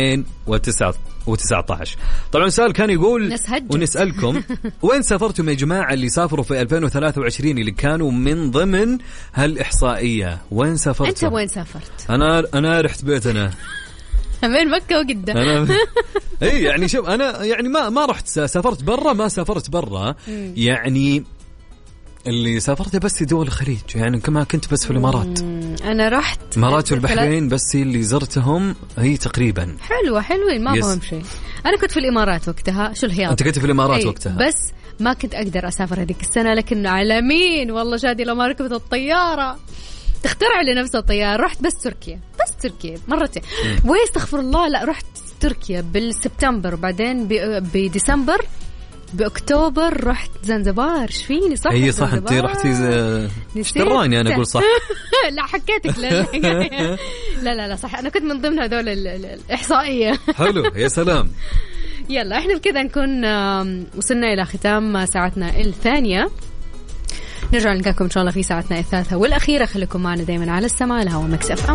B: 2019. طبعا سؤال كان يقول ونسألكم وين سافرتم يا جماعة اللي سافروا في 2023 اللي كانوا من ضمن هالإحصائية؟ وين سافرتم؟
A: أنت وين سافرت؟
B: أنا رحت بيتنا
A: بين مكة وجدة.
B: إيه يعني شوف أنا يعني ما رحت سافرت برا، ما سافرت برا يعني اللي سافرت بس دول الخليج، يعني كما كنت بس في الإمارات.
A: أنا رحت
B: الإمارات والبحرين بس اللي زرتهم هي تقريبا.
A: حلوين ما فهم شيء. أنا كنت في الإمارات وقتها. شو الهياط؟
B: أنت كنت في الإمارات وقتها؟
A: بس ما كنت أقدر أسافر هذيك السنة، لكن على مين والله شادي لما ركبت الطيارة تخترع لنفسها الطيارة. رحت بس تركيا مرتين. ويستغفر الله، لا رحت تركيا بالسبتمبر، وبعدين بديسمبر، بأكتوبر رحت زنزبار. ايش فيني صح؟
B: هي صح انت رحتي اشتراني انا اقول صح.
A: لا حكيتك لا صح، انا كنت من ضمن هذول الاحصائيه.
B: حلو يا سلام.
A: يلا احنا بكذا نكون وصلنا الى ختام ساعتنا الثانيه. نرجع نلقاكم ان شاء الله في ساعتنا الثالثه والاخيره. خليكم معنا دائما على السماع الهوا ميكس اف ام.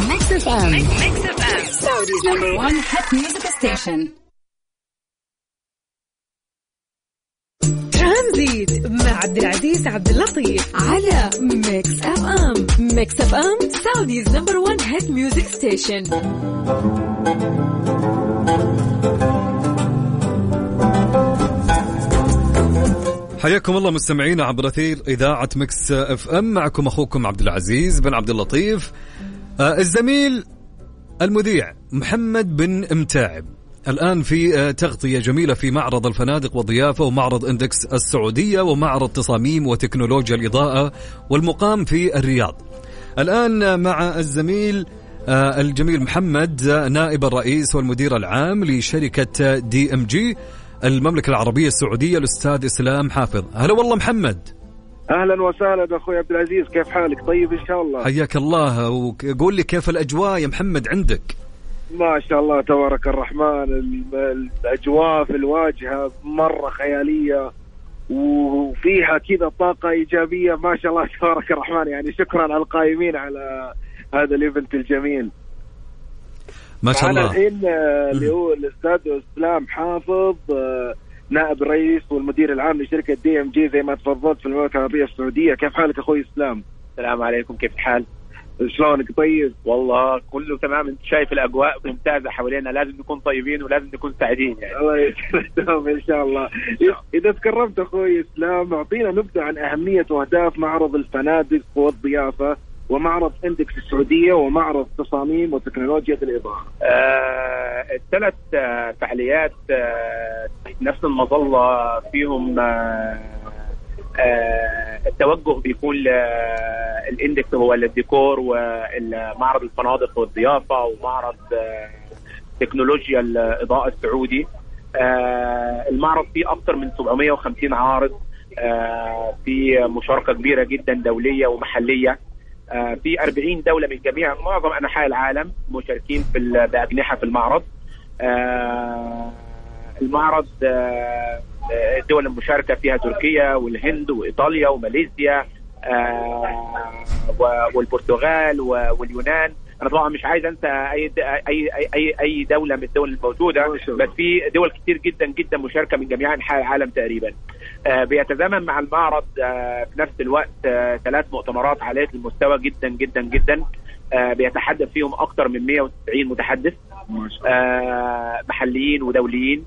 A: Mix FM. Saudi's #1 hit music station.
C: ترانزيت مع عبد العزيز عبد اللطيف على ميكس اف ام. ميكس اف ام سعوديز نمبر 1 هيت ميوزك ستيشن.
B: حياكم الله مستمعينا عبر أثير إذاعة ميكس اف ام، معكم أخوكم عبد العزيز بن عبد اللطيف. الزميل المذيع محمد بن متاعب الآن في تغطية جميلة في معرض الفنادق والضيافة ومعرض إندكس السعودية ومعرض تصاميم وتكنولوجيا الإضاءة والمقام في الرياض. الآن مع الزميل الجميل محمد نائب الرئيس والمدير العام لشركة DMG المملكة العربية السعودية الأستاذ إسلام حافظ. هلا والله محمد.
D: أهلا وسهلا أخوي عبد العزيز، كيف حالك؟ طيب إن شاء الله.
B: حياك الله، وقول لي كيف الأجواء يا محمد عندك؟
D: ما شاء الله تبارك الرحمن، الأجواء في الواجهة مرة خيالية وفيها كذا طاقة إيجابية ما شاء الله تبارك الرحمن. يعني شكرا على القائمين على هذا الإيفنت الجميل
B: ما شاء الله.
D: الحين اللي هو الأستاذ إسلام حافظ نائب الرئيس والمدير العام لشركة DMG زي ما تفضلت في المملكة العربية السعودية. كيف حالك أخوي إسلام؟
E: السلام عليكم، كيف الحال؟
D: شلونك؟ طيب
E: والله كله تمام. انت شايف الأجواء ممتازة حوالينا، لازم نكون طيبين ولازم نكون سعيدين يعني.
D: الله يسلمك إن شاء الله. إذا تكرمت أخوي إسلام أعطينا نبذة عن أهمية وأهداف معرض الفنادق والضيافة ومعرض إندكس السعودية ومعرض تصاميم وتكنولوجيا الإضاءة.
E: الثلاث فعاليات نفس المظلة فيهم. التوجه بيكون الإندكس هو الديكور، والمعرض الفنادق والضيافة، ومعرض تكنولوجيا الإضاءة السعودي. المعرض فيه أكثر من 750 عارض، في مشاركة كبيرة جدا دولية ومحلية، في 40 دولة من جميع معظم أنحاء العالم مشاركين بأجنحة في المعرض. المعرض الدول المشاركة فيها تركيا والهند وإيطاليا وماليزيا والبرتغال واليونان. أنا طبعا مش عايز أنسى أي دولة من الدول الموجودة، بس في دول كتير جدا جدا مشاركة من جميع أنحاء العالم تقريبا. بيتزامن مع المعرض في نفس الوقت 3 مؤتمرات عالية المستوى جدا جدا جدا، بيتحدث فيهم أكثر من 190 متحدث محليين ودوليين.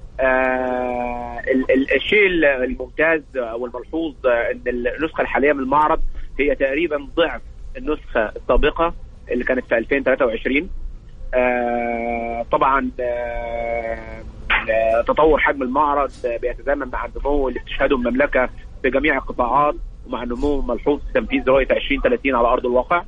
E: الشيء الممتاز والملحوظ ان النسخة الحالية من المعرض هي تقريبا ضعف النسخة السابقة اللي كانت في 2023. طبعا تطور حجم المعرض بيتزامن مع النمو اللي بتشهده المملكة في جميع القطاعات، ومع النمو ملحوظ في تنفيذ رؤية 2030 على أرض الواقع.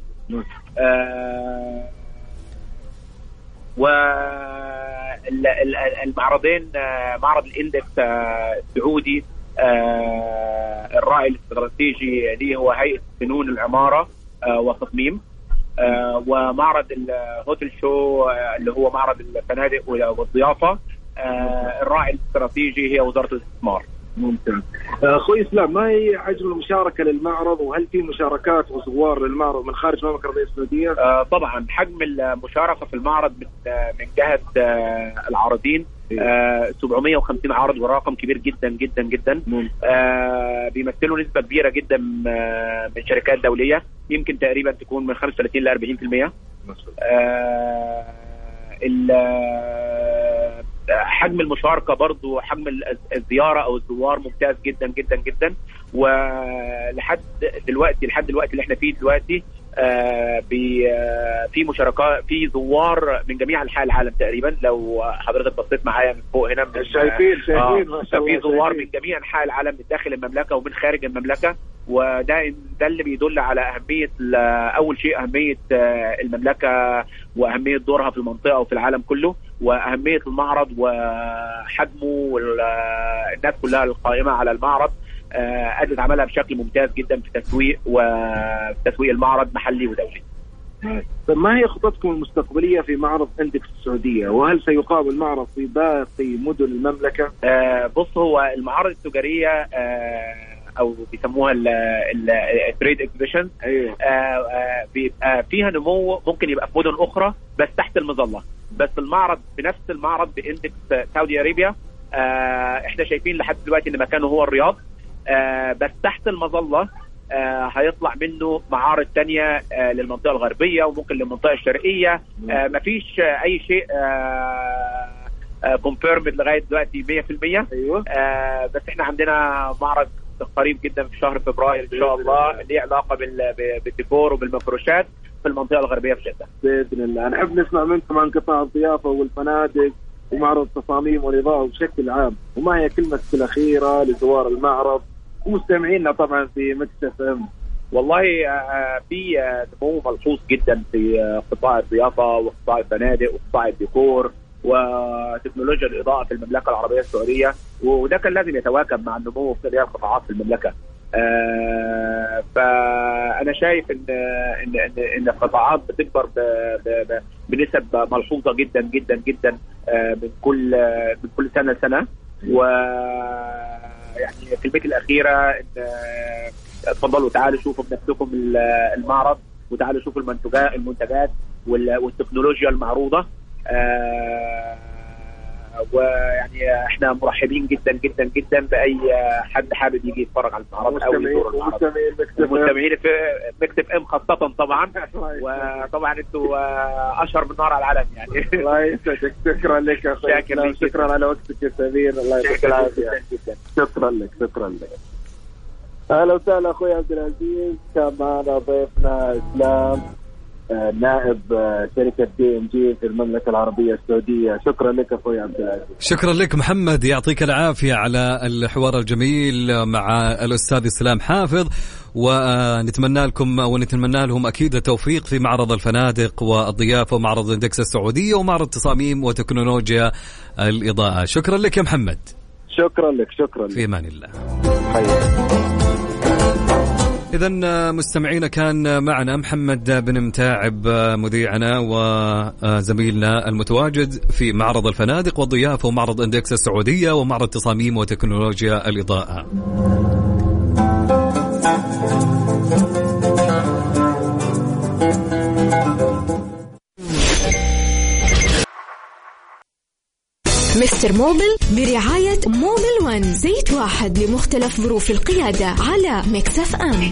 E: والمعرضين، معرض الإندكس السعودي الراعي الاستراتيجي ليه هو هيئة فنون العمارة والتصميم، ومعرض الهوتل شو اللي هو معرض الفنادق والضيافة الراعي الاستراتيجي هي وزارة الاستثمار.
D: ممتاز. أخوي إسلام، ما هي حجم المشاركة للمعرض، وهل في مشاركات وزوار للمعرض من خارج المملكة العربية السعودية؟
E: طبعا حجم المشاركة في المعرض من جهة العارضين 750 عارض، ورقم كبير جدا جدا جدا. بيمثلوا نسبة كبيرة جدا من شركات دولية، يمكن تقريبا تكون من 35 ل 40%. حجم المشاركة برضو، حجم الزيارة أو الزوار ممتاز جدا جدا جدا. ولحد دلوقتي اللي احنا فيه دلوقتي في مشاركات، في زوار من جميع أنحاء العالم تقريبا. لو حضرتك بصيت معايا من فوق هنا
D: شايفين
E: في زوار من جميع أنحاء العالم من داخل المملكة ومن خارج المملكة، وده اللي بيدل على أهمية، أول شيء أهمية المملكة وأهمية دورها في المنطقة وفي العالم كله، وأهمية المعرض وحجمه، والناس كلها القائمة على المعرض أدت عملها بشكل ممتاز جدا في تسويق المعرض محلي ودولي.
D: طيب ما هي خطتكم المستقبلية في معرض إندكس السعودية، وهل سيقام المعرض في باقي مدن المملكة؟
E: بص، هو المعارض التجارية او بيسموها التريد اكزيبيشن بيبقى فيها نمو، ممكن يبقى في مدن اخرى بس تحت المظله. بس المعرض بنفس المعرض باندكس سعودي ارابيا احنا شايفين لحد دلوقتي ان مكانه هو الرياض. بس تحت المظلة هيطلع منه معارض تانية للمنطقة الغربية وممكن للمنطقة الشرقية. مفيش أي شيء كونفيرمد لغاية دلوقتي 100%.
D: أيوة.
E: بس احنا عندنا معرض قريب جدا في شهر فبراير إن شاء الله ليه علاقة بالديكور وبالمفروشات في المنطقة الغربية في جدة
D: بإذن الله. نحب نسمع منكم عن قطاع الضيافة والفنادق ومعرض التصاميم والإضاءة بشكل عام، وما هي كلمة الأخيرة لزوار المعرض ومستمعينا طبعا في ميكس اف ام؟
E: والله في نمو ملحوظ جدا في قطاع الضيافة وقطاع الفنادق وقطاع الديكور وتكنولوجيا الإضاءة في المملكة العربية السعودية، وده كان لازم يتواكب مع النمو في هذه القطاعات في المملكة. فأنا شايف إن القطاعات بتكبر بنسب ملحوظة جدا جدا جدا من كل سنة لسنة. ويعني كلمتي الأخيرة إن اتفضلوا تعالوا شوفوا بنفسكم المعرض وتعالوا شوفوا المنتجات والتكنولوجيا المعروضة. ويعني احنا مرحبين جدا جدا جدا باي حد حابب يجي يتفرج على المعرض او يزور المعرض. مستمعين في ميكس اف ام خاصه طبعا، وطبعا انتوا اشهر من نار على العالم يعني. الله
D: يسعدك. شكرا لك يا اخوي، شكرا على وقتك يا سمير. الله يعطيك العافيه. شكرا لك. اهلا وسهلا اخوي عبد العزيز. كان معنا ضيفنا اسلام نائب شركة DMG في المملكة العربية السعودية. شكرا لك أخوي عبد العزيز.
B: شكرا لك محمد، يعطيك العافية على الحوار الجميل مع الأستاذ إسلام حافظ، ونتمنى لكم ونتمنى لهم أكيد التوفيق في معرض الفنادق والضيافة ومعرض اندكس السعودية ومعرض تصاميم وتكنولوجيا الإضاءة. شكرا لك يا محمد.
D: شكرا لك.
B: في أمان الله. إذن مستمعينا كان معنا محمد بن متاعب مذيعنا وزميلنا المتواجد في معرض الفنادق والضيافة ومعرض اندكس السعودية ومعرض تصاميم وتكنولوجيا الإضاءة.
C: مستر موبل برعاية موبل 1، زيت واحد لمختلف ظروف القيادة على ميكس اف ام.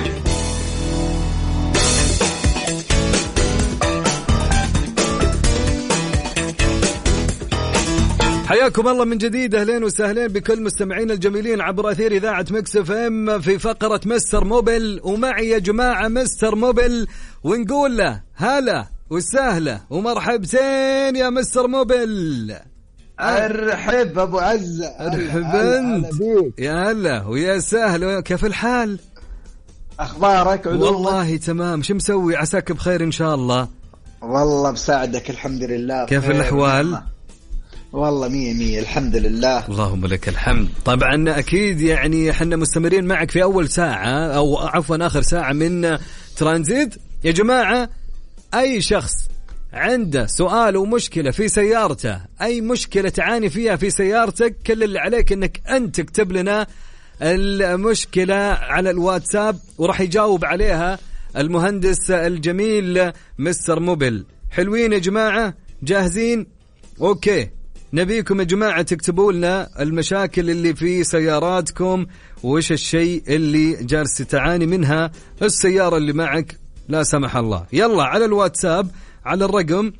B: حياكم الله من جديد، أهلين وسهلين بكل مستمعين الجميلين عبر أثير إذاعة ميكس اف ام في فقرة مستر موبل، ومعي يا جماعة مستر موبل، ونقول له هلا وسهلا ومرحبتين يا مستر موبل.
F: ارحب ابو عزة.
B: ارحبا يا هلا ويا سهلا، كيف الحال؟
F: اخبارك؟
B: والله تمام. شو مسوي؟ عساك بخير ان شاء الله.
F: والله بساعدك الحمد لله.
B: كيف الاحوال؟
F: والله 100 الحمد لله.
B: اللهم لك الحمد. طبعا اكيد يعني احنا مستمرين معك في اول ساعة او عفوا اخر ساعة من ترانزيت. يا جماعة اي شخص عنده سؤال ومشكلة في سيارته، أي مشكلة تعاني فيها في سيارتك، كل اللي عليك أنك أنت تكتب لنا المشكلة على الواتساب وراح يجاوب عليها المهندس الجميل مستر موبل. حلوين يا جماعة؟ جاهزين؟ أوكي، نبيكم يا جماعة تكتبوا لنا المشاكل اللي في سياراتكم وإيش الشيء اللي جالس تعاني منها السيارة اللي معك لا سمح الله. يلا على الواتساب على الرقم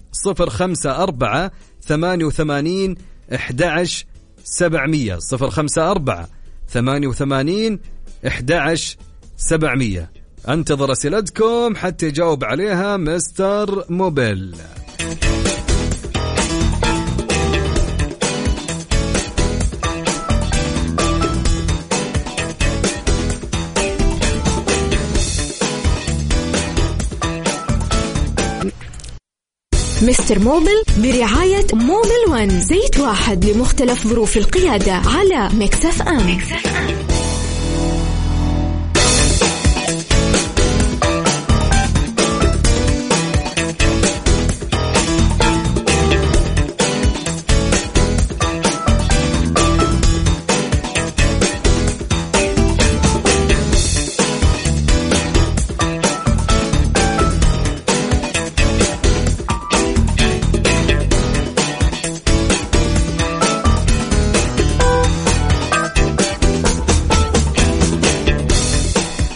B: 054-88-11-700 054-88-11-700. انتظر أسئلتكم حتى يجاوب عليها مستر موبل.
C: مستر موبل برعاية موبل 1، زيت واحد لمختلف ظروف القيادة على ميكس اف ام.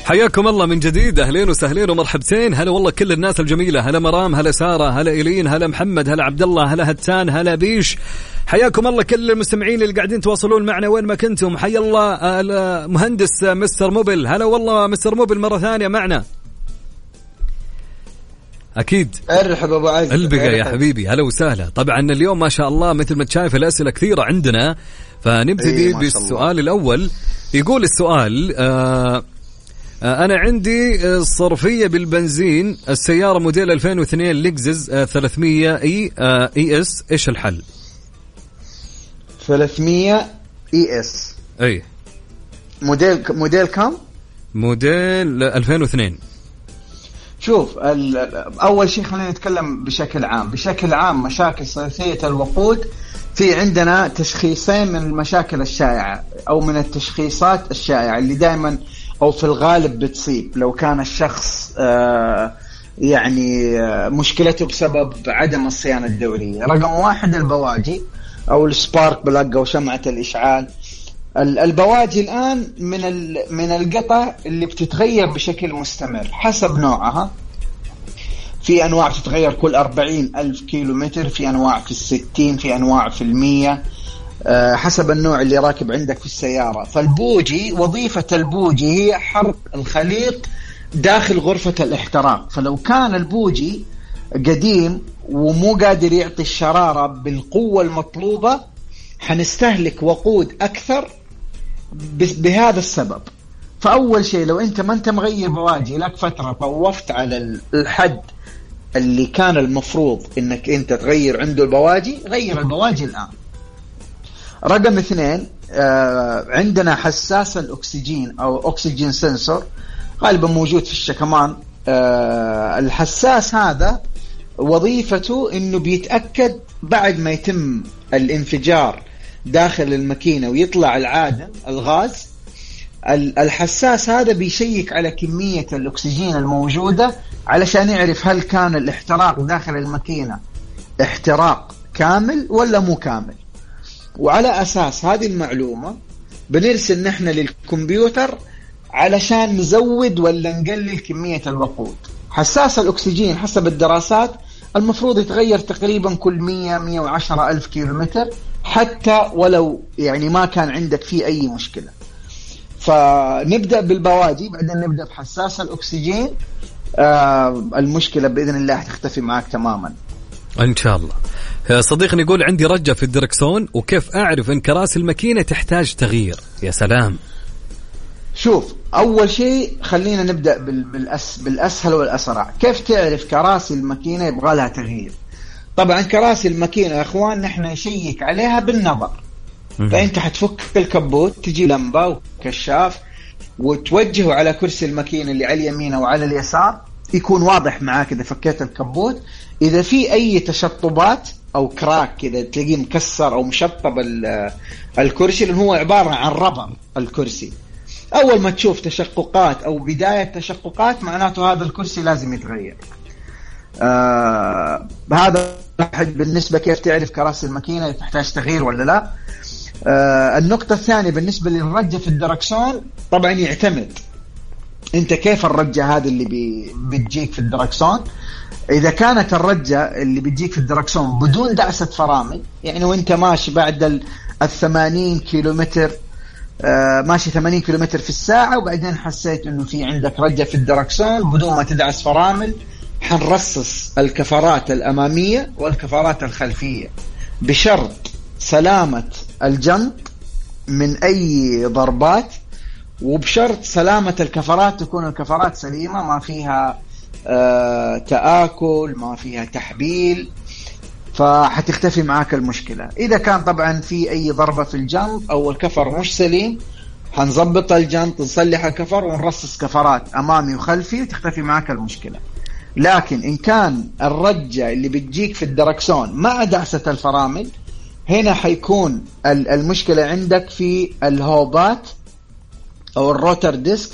B: حياكم الله من جديد، أهلين وسهلين ومرحبتين. هلا والله كل الناس الجميلة، هلا مرام، هلا سارة، هلا إيلين، هلا محمد، هلا عبد الله، هلا هتان، هلا بيش. حياكم الله كل المستمعين اللي قاعدين تواصلون معنا وين ما كنتم. حيا الله المهندس مستر موبل، هلا والله مستر موبل مرة ثانية معنا. أكيد
F: ارحب أبو عز
B: البقى يا حبيبي، هلا وسهلا. طبعا اليوم ما شاء الله مثل ما تشايف الأسئلة كثيرة عندنا، فنبتدي بالسؤال الأول. يقول السؤال أنا عندي صرفية بالبنزين، السيارة موديل 2002 لكزس 300 اي اس، إيش الحل؟
F: 300 اي اس،
B: أي
F: موديل كم؟
B: موديل 2002.
F: شوف، أول شيء خلينا نتكلم بشكل عام مشاكل صيفية الوقود. في عندنا تشخيصين من المشاكل الشائعة أو من التشخيصات الشائعة اللي دائما أو في الغالب بتصيب لو كان الشخص يعني مشكلته بسبب عدم الصيانة الدورية. رقم واحد البواجي أو السبارك بلاج أو شمعة الإشعال. البواجي الآن من القطع اللي بتتغير بشكل مستمر حسب نوعها. في أنواع تتغير كل 40,000 كيلومتر، في أنواع في 60، في أنواع في 100، حسب النوع اللي راكب عندك في السيارة. فالبوجي، وظيفة البوجي هي حرق الخليط داخل غرفة الاحتراق. فلو كان البوجي قديم ومو قادر يعطي الشرارة بالقوة المطلوبة، حنستهلك وقود أكثر بهذا السبب. فأول شيء لو أنت ما أنت مغير بواجي لك فترة، طوفت على الحد اللي كان المفروض إنك أنت تغير عنده البواجي، غير البواجي الآن. رقم 2 عندنا حساس الأكسجين أو أكسجين سنسور، غالبا موجود في الشكمان. الحساس هذا وظيفته إنه بيتأكد بعد ما يتم الانفجار داخل الماكينة ويطلع العادم الغاز، الحساس هذا بيشيك على كمية الأكسجين الموجودة علشان يعرف هل كان الاحتراق داخل الماكينة احتراق كامل ولا مو كامل. وعلى أساس هذه المعلومة بنرسل نحن للكمبيوتر علشان نزود ولا نقلل كمية الوقود. حساس الأكسجين حسب الدراسات المفروض يتغير تقريبا كل 100-110 ألف كيلومتر، حتى ولو يعني ما كان عندك فيه أي مشكلة. فنبدأ بالبواجي، بعدين نبدأ بحساس الأكسجين. المشكلة بإذن الله هتختفي معك تماما
B: إن شاء الله. صديقنا يقول عندي رجة في الدركسون، وكيف أعرف إن كراسي الماكينة تحتاج تغيير؟ يا سلام.
F: شوف، أول شيء خلينا نبدأ بالأسهل والأسرع. كيف تعرف كراسي الماكينة يبغى لها تغيير؟ طبعا كراسي الماكينة يا أخوان نحن نشيك عليها بالنظر. فأنت حتفك الكبوت، تجي لمبة وكشاف وتوجهه على كرسي الماكينة اللي على اليمين أو على اليسار، يكون واضح معاك إذا فكيت الكبوت. إذا في أي تشطبات أو كراك كذا تلاقيه مكسر أو مشطب الكرسي، لأنه هو عبارة عن ربر الكرسي. أول ما تشوف تشققات أو بداية تشققات معناته هذا الكرسي لازم يتغير. هذا بالنسبة كيف تعرف كراسي الماكينة تحتاج تغيير ولا لا. النقطة الثانية بالنسبة للرجة في الدركسون، طبعا يعتمد انت كيف الرجة هذه اللي بتجيك في الدركسون. إذا كانت الرجة اللي بتجيك في الدركسون بدون دعسة فرامل، يعني وانت ماشي بعد 80 كيلومتر، ماشي 80 كيلومتر في الساعة وبعدين حسيت انه في عندك رجة في الدركسون بدون ما تدعس فرامل، حنرصص الكفرات الأمامية والكفرات الخلفية بشرط سلامة الجنط من أي ضربات، وبشرط سلامة الكفرات تكون الكفرات سليمة، ما فيها تآكل، ما فيها تحبيل، فحتختفي معاك المشكلة. إذا كان طبعا في أي ضربة في الجنط أو الكفر مش سليم، حنضبط الجنط، نصلح الكفر ونرصص كفرات أمامي وخلفي وتختفي معاك المشكلة. لكن إن كان الرجة اللي بتجيك في الدركسون مع دعسة الفرامل، هنا حيكون المشكلة عندك في الهوبات أو الروتر ديسك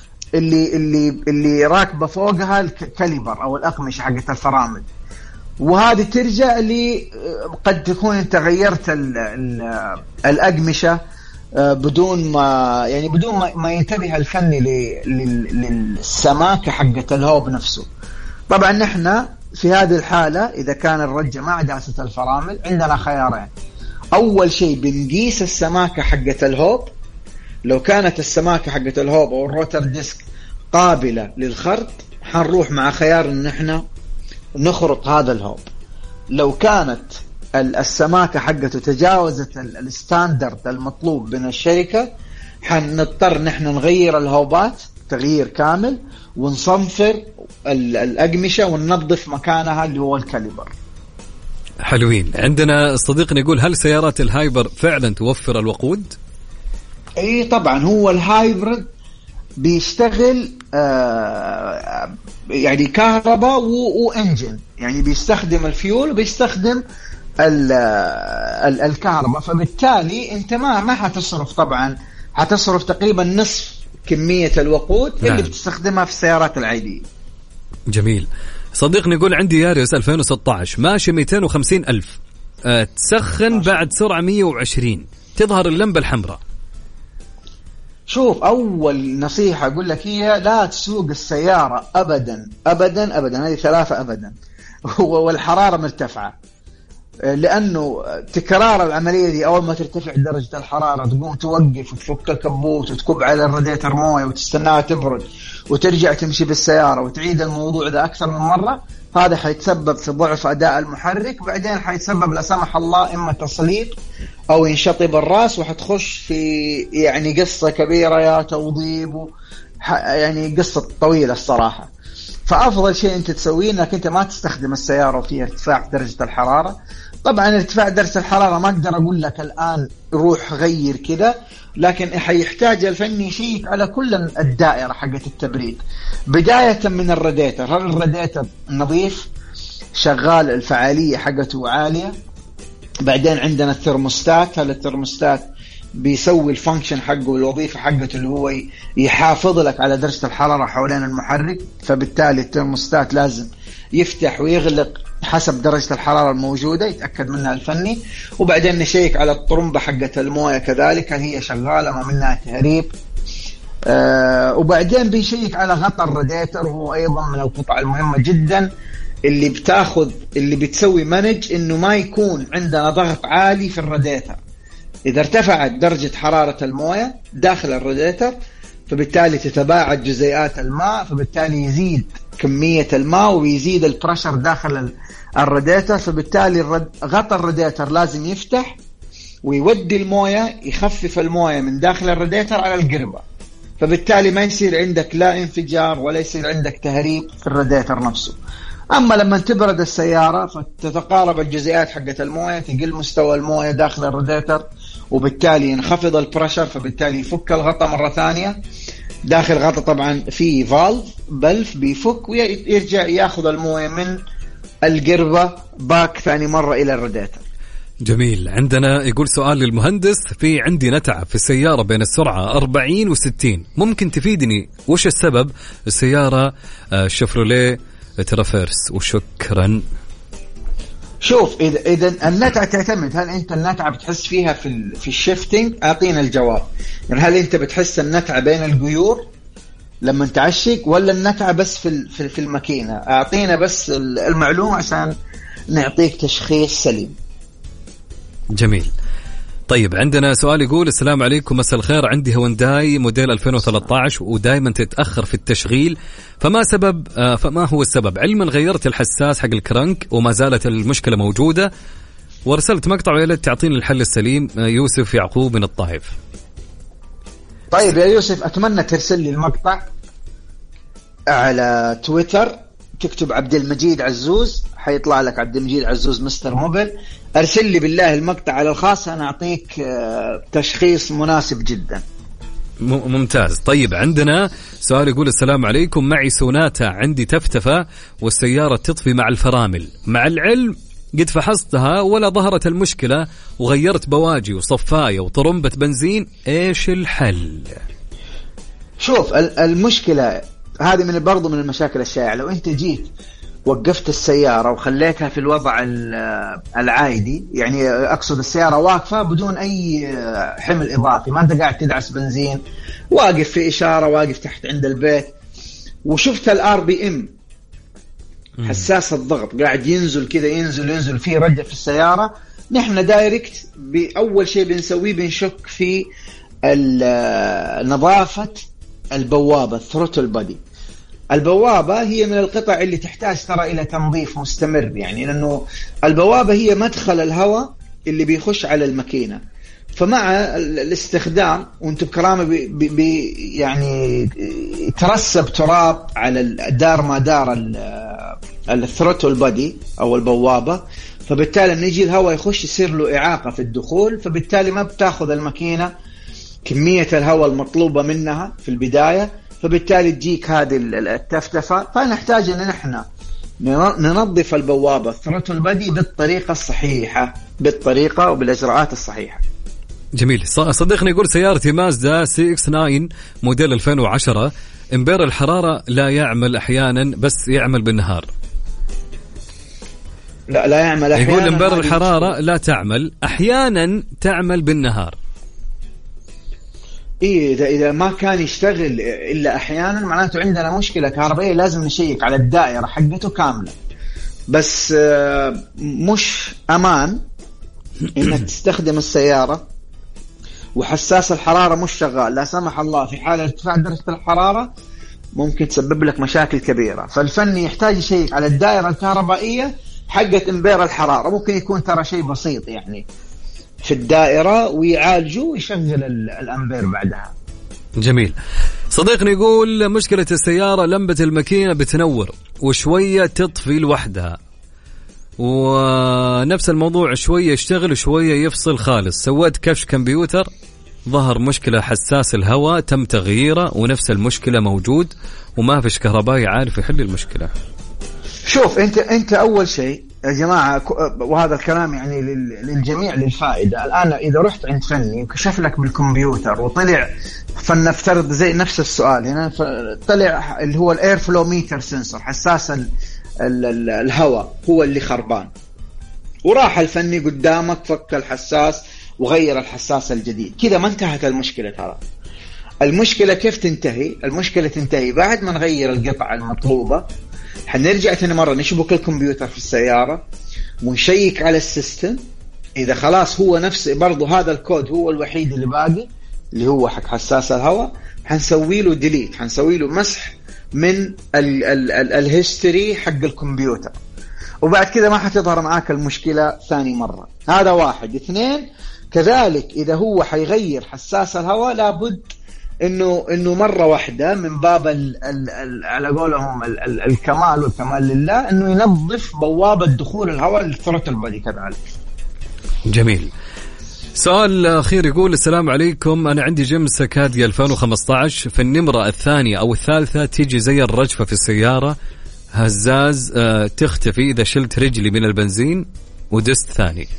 F: اللي راكبة فوقها الكاليبر أو الأقمشة حقت الفرامل، وهذه ترجع لي قد تكون انت غيرت الأقمشة بدون ما ينتبه الفني للسماكة حقة الهوب نفسه. طبعا نحن في هذه الحالة إذا كان الرجة ما داست الفرامل عندنا خيارين. أول شيء بنقيس السماكة حقة الهوب، لو كانت السماكة حقة الهوب أو الروتر ديسك قابلة للخرط حنروح مع خيار إن احنا نخرط هذا الهوب. لو كانت السماكة حقته تجاوزت الستاندرد المطلوب من الشركة حنضطر نحن نغير الهوبات تغيير كامل ونصنفر الأقمشة وننظف مكانها اللي هو الكاليبر.
B: حلوين. عندنا صديقنا يقول هل سيارات الهايبر فعلا توفر الوقود؟
F: اي طبعا، هو الهايبرد بيشتغل يعني كهرباء وانجن، يعني بيستخدم الفيول وبيستخدم الكهرباء، فبالتالي انت ما حتصرف، طبعا حتصرف تقريبا نصف كمية الوقود اللي بتستخدمها في السيارات العادية.
B: جميل. صديقنا يقول عندي ياريس 2016 ماشي 250,000 تسخن بعد سرعة 120 تظهر اللمبة الحمراء.
F: شوف، أول نصيحة أقول لك هي لا تسوق السيارة أبدا أبدا أبدا، هذه 3 أبدا والحرارة مرتفعة، لأنه تكرار العملية دي أول ما ترتفع درجة الحرارة تقوم توقف وتفك الكبوت وتكب على الراديتر موية وتستناها تبرد وترجع تمشي بالسيارة وتعيد الموضوع ده أكثر من مرة. هذا حيتسبب في ضعف أداء المحرك، بعدين حيتسبب لا سمح الله إما تصليق أو ينشطب الرأس، وحتخش في يعني قصة كبيرة يا توضيب يعني قصة طويلة الصراحة. فأفضل شيء أنت تسويه أنك أنت ما تستخدم السيارة وفيها ارتفاع في درجة الحرارة. طبعا ارتفاع درجة الحرارة ما أقدر أقول لك الآن روح غير كده، لكن حيحتاج الفني يشيك على كل الدائرة حقة التبريد، بداية من الراديتر، هل الراديتر نظيف شغال الفعالية حقته عالية؟ بعدين عندنا الثرموستات، هل الثرموستات بيسوي الفانكشن حقه والوظيفة حقته اللي هو يحافظ لك على درجة الحرارة حوالين المحرك، فبالتالي الثرموستات لازم يفتح ويغلق حسب درجة الحرارة الموجودة يتأكد منها الفني. وبعدين نشيك على الطرمبة حقة الموية كذلك هل هي شغالة ما منها تهريب. وبعدين بنشيك على غطاء الراديتر، وهو أيضا من القطع المهمة جدا اللي بتسوي مانج إنه ما يكون عندنا ضغط عالي في الراديتر. إذا ارتفعت درجة حرارة الموية داخل الراديتر فبالتالي تتباعد جزيئات الماء، فبالتالي يزيد كمية الماء ويزيد البريشر داخل الراديتر، فبالتالي غطاء الراديتر لازم يفتح ويودي الموية، يخفف الموية من داخل الراديتر على القربة، فبالتالي ما يصير عندك لا انفجار ولا يصير عندك تهريب في الراديتر نفسه. أما لما تبرد السيارة فتتقارب الجزيئات حقة الموية، تقل مستوى الموية داخل الراديتر وبالتالي ينخفض البريشر، فبالتالي يفك الغطاء مرة ثانية. داخل الغطاء طبعا في بلف بيفك ويرجع ياخذ الموية من القربة باك ثاني مرة إلى الراديتر.
B: جميل. عندنا يقول سؤال للمهندس، في عندي نتعة في السيارة بين السرعة 40 و60، ممكن تفيدني وش السبب؟ السيارة شيفروليه ترافيرس. وشكرا.
F: شوف، إذا النتعة تعتمد، هل أنت النتعة بتحس فيها في الشيفتنج؟ أعطينا الجواب. يعني هل أنت بتحس النتعة بين الجيور لما تعشق، ولا النتعة بس في الماكينة؟ أعطينا بس المعلومة عشان نعطيك تشخيص سليم.
B: جميل. طيب عندنا سؤال يقول السلام عليكم، مساء الخير، عندي هونداي موديل 2013 ودائما تتأخر في التشغيل، فما هو السبب؟ علما غيرت الحساس حق الكرنك وما زالت المشكلة موجودة، ورسلت مقطع ويا ليت تعطيني الحل السليم. يوسف يعقوب من الطائف.
F: طيب يا يوسف، أتمنى ترسل لي المقطع على تويتر، تكتب عبد المجيد عزوز حيطلع لك عبد المجيد عزوز مستر موبل. أرسل لي بالله المقطع على الخاص، أنا أعطيك تشخيص مناسب جدا.
B: ممتاز. طيب عندنا سؤال يقول السلام عليكم، معي سوناتا عندي تفتفة والسيارة تطفي مع الفرامل، مع العلم قد فحصتها ولا ظهرت المشكلة، وغيرت بواجي وصفاية وطرمبة بنزين، إيش الحل؟
F: شوف، المشكلة هذه برضو من المشاكل الشائعة. لو أنت جيت وقفت السيارة وخليتها في الوضع العادي، يعني أقصد السيارة واقفة بدون أي حمل إضافي، ما أنت قاعد تدعس بنزين، واقف في إشارة، واقف تحت عند البيت، وشفت الRPM حساس الضغط قاعد ينزل كذا، ينزل فيه رجة في السيارة، نحن دايركت بأول شيء بنسويه بنشك في نظافة البوابة، الثروتل بادي. البوابة هي من القطع اللي تحتاج ترى إلى تنظيف مستمر، يعني لأنه البوابة هي مدخل الهواء اللي بيخش على الماكينة، فمع الاستخدام وانتم بكرامة يعني ترسب تراب على دار ما دار الثروتل بادي أو البوابة، فبالتالي لما يجي الهواء يخش يصير له إعاقة في الدخول، فبالتالي ما بتاخذ الماكينة كمية الهواء المطلوبة منها في البداية، فبالتالي تجيك هذه التفتفة. فنحتاج أن نحن ننظف البوابة الثروتل بادي بالطريقة الصحيحة، بالطريقة وبالإجراءات الصحيحة.
B: جميل. صديقني يقول سيارتي مازدا CX-9 موديل 2010 إمبير الحرارة لا يعمل أحيانا بس يعمل بالنهار.
F: لا يعمل أحيانا،
B: يقول إمبير الحرارة لا تعمل، أحيانا تعمل بالنهار.
F: إيه إذا ما كان يشتغل إلا أحيانا معناته عندنا مشكلة كهربائية، لازم نشيك على الدائرة حقته كاملة. بس مش أمان إنك تستخدم السيارة وحساس الحرارة مش شغال، لا سمح الله في حال ارتفاع درجة الحرارة ممكن تسبب لك مشاكل كبيرة. فالفني يحتاج يشيك على الدائرة الكهربائية حقت إمبير الحرارة، ممكن يكون ترى شيء بسيط يعني في الدائرة، ويعالجه ويشغل الأمبير بعدها.
B: جميل. صديقني يقول مشكلة السيارة لمبة الماكينة بتنور وشوية تطفي لوحدها، ونفس الموضوع شوية يشتغل وشوية يفصل خالص. سويت كشف كمبيوتر ظهر مشكلة حساس الهواء تم تغييره ونفس المشكلة موجود وما فيش كهربائي عارف يحل المشكلة.
F: شوف انت اول شيء يا جماعة، وهذا الكلام يعني للجميع للفائدة. الآن إذا رحت عند فني وكشف لك بالكمبيوتر وطلع، فلنفترض زي نفس السؤال هنا، طلع اللي هو الاير فلو ميتر سنسور، حساس الهواء هو اللي خربان، وراح الفني قدامك فك الحساس وغير الحساس الجديد، كذا ما انتهت المشكلة. ترى المشكلة كيف تنتهي؟ المشكلة تنتهي بعد ما نغير القطعة المطلوبة، حنرجع ثاني مرة نشبك الكمبيوتر في السيارة ونشيك على السيستم، إذا خلاص هو نفس برضو هذا الكود هو الوحيد اللي باقي اللي هو حق حساس الهواء، حنسوي له ديليت، حنسوي له مسح من الهيستوري حق الكمبيوتر، وبعد كده ما حتظهر معاك المشكلة ثاني مرة. هذا واحد. اثنين، كذلك إذا هو حيغير حساس الهواء لابد إنه مرة واحدة من باب على قولهم الكمال والكمال لله، إنه ينظف بوابة دخول الهواء للثروتل بادي كذلك.
B: جميل. سؤال أخير يقول السلام عليكم، أنا عندي جيمس كاديا 2015 في النمرة الثانية أو الثالثة تيجي زي الرجفة في السيارة، هزاز تختفي إذا شلت رجلي من البنزين ودست ثاني.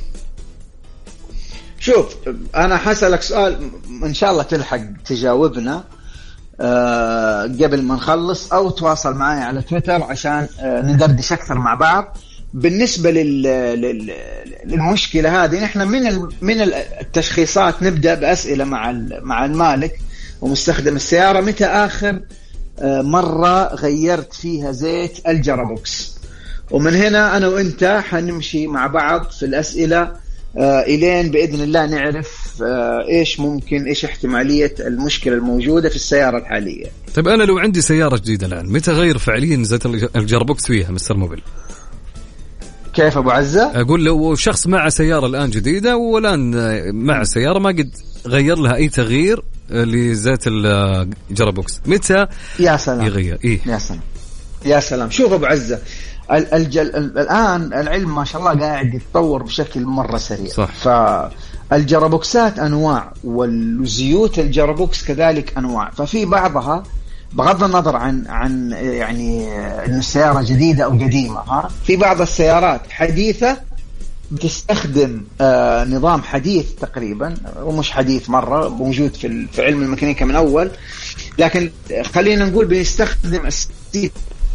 F: شوف أنا حسألك سؤال إن شاء الله تلحق تجاوبنا قبل ما نخلص، أو تواصل معي على تويتر عشان ندردش أكثر مع بعض. بالنسبة للمشكلة هذه، نحن من التشخيصات نبدأ بأسئلة مع المالك ومستخدم السيارة، متى آخر مرة غيرت فيها زيت الجرابوكس، ومن هنا أنا وإنت حنمشي مع بعض في الأسئلة إلين بإذن الله نعرف إيش احتمالية المشكلة الموجودة في السيارة الحالية.
B: طيب أنا لو عندي سيارة جديدة الآن، متى غير فعليا زيت الجرابوكس فيها مستر موبيل؟
F: كيف أبو عزة؟
B: أقول لو شخص مع سيارة الآن جديدة والآن مع سيارة ما قد غير لها أي تغيير لزيت الجرابوكس، متى
F: يا سلام
B: يغير؟ إيه
F: يا سلام. شوف أبو عزة، الآن العلم ما شاء الله قاعد يتطور بشكل مرة سريع،
B: صح.
F: فالجرابوكسات أنواع، والزيوت الجرابوكس كذلك أنواع، ففي بعضها بغض النظر عن يعني إن السيارة جديدة أو قديمة، في بعض السيارات حديثة بتستخدم نظام حديث تقريبا، ومش حديث مرة، موجود في علم الميكانيكا من أول، لكن خلينا نقول بنستخدم الزيت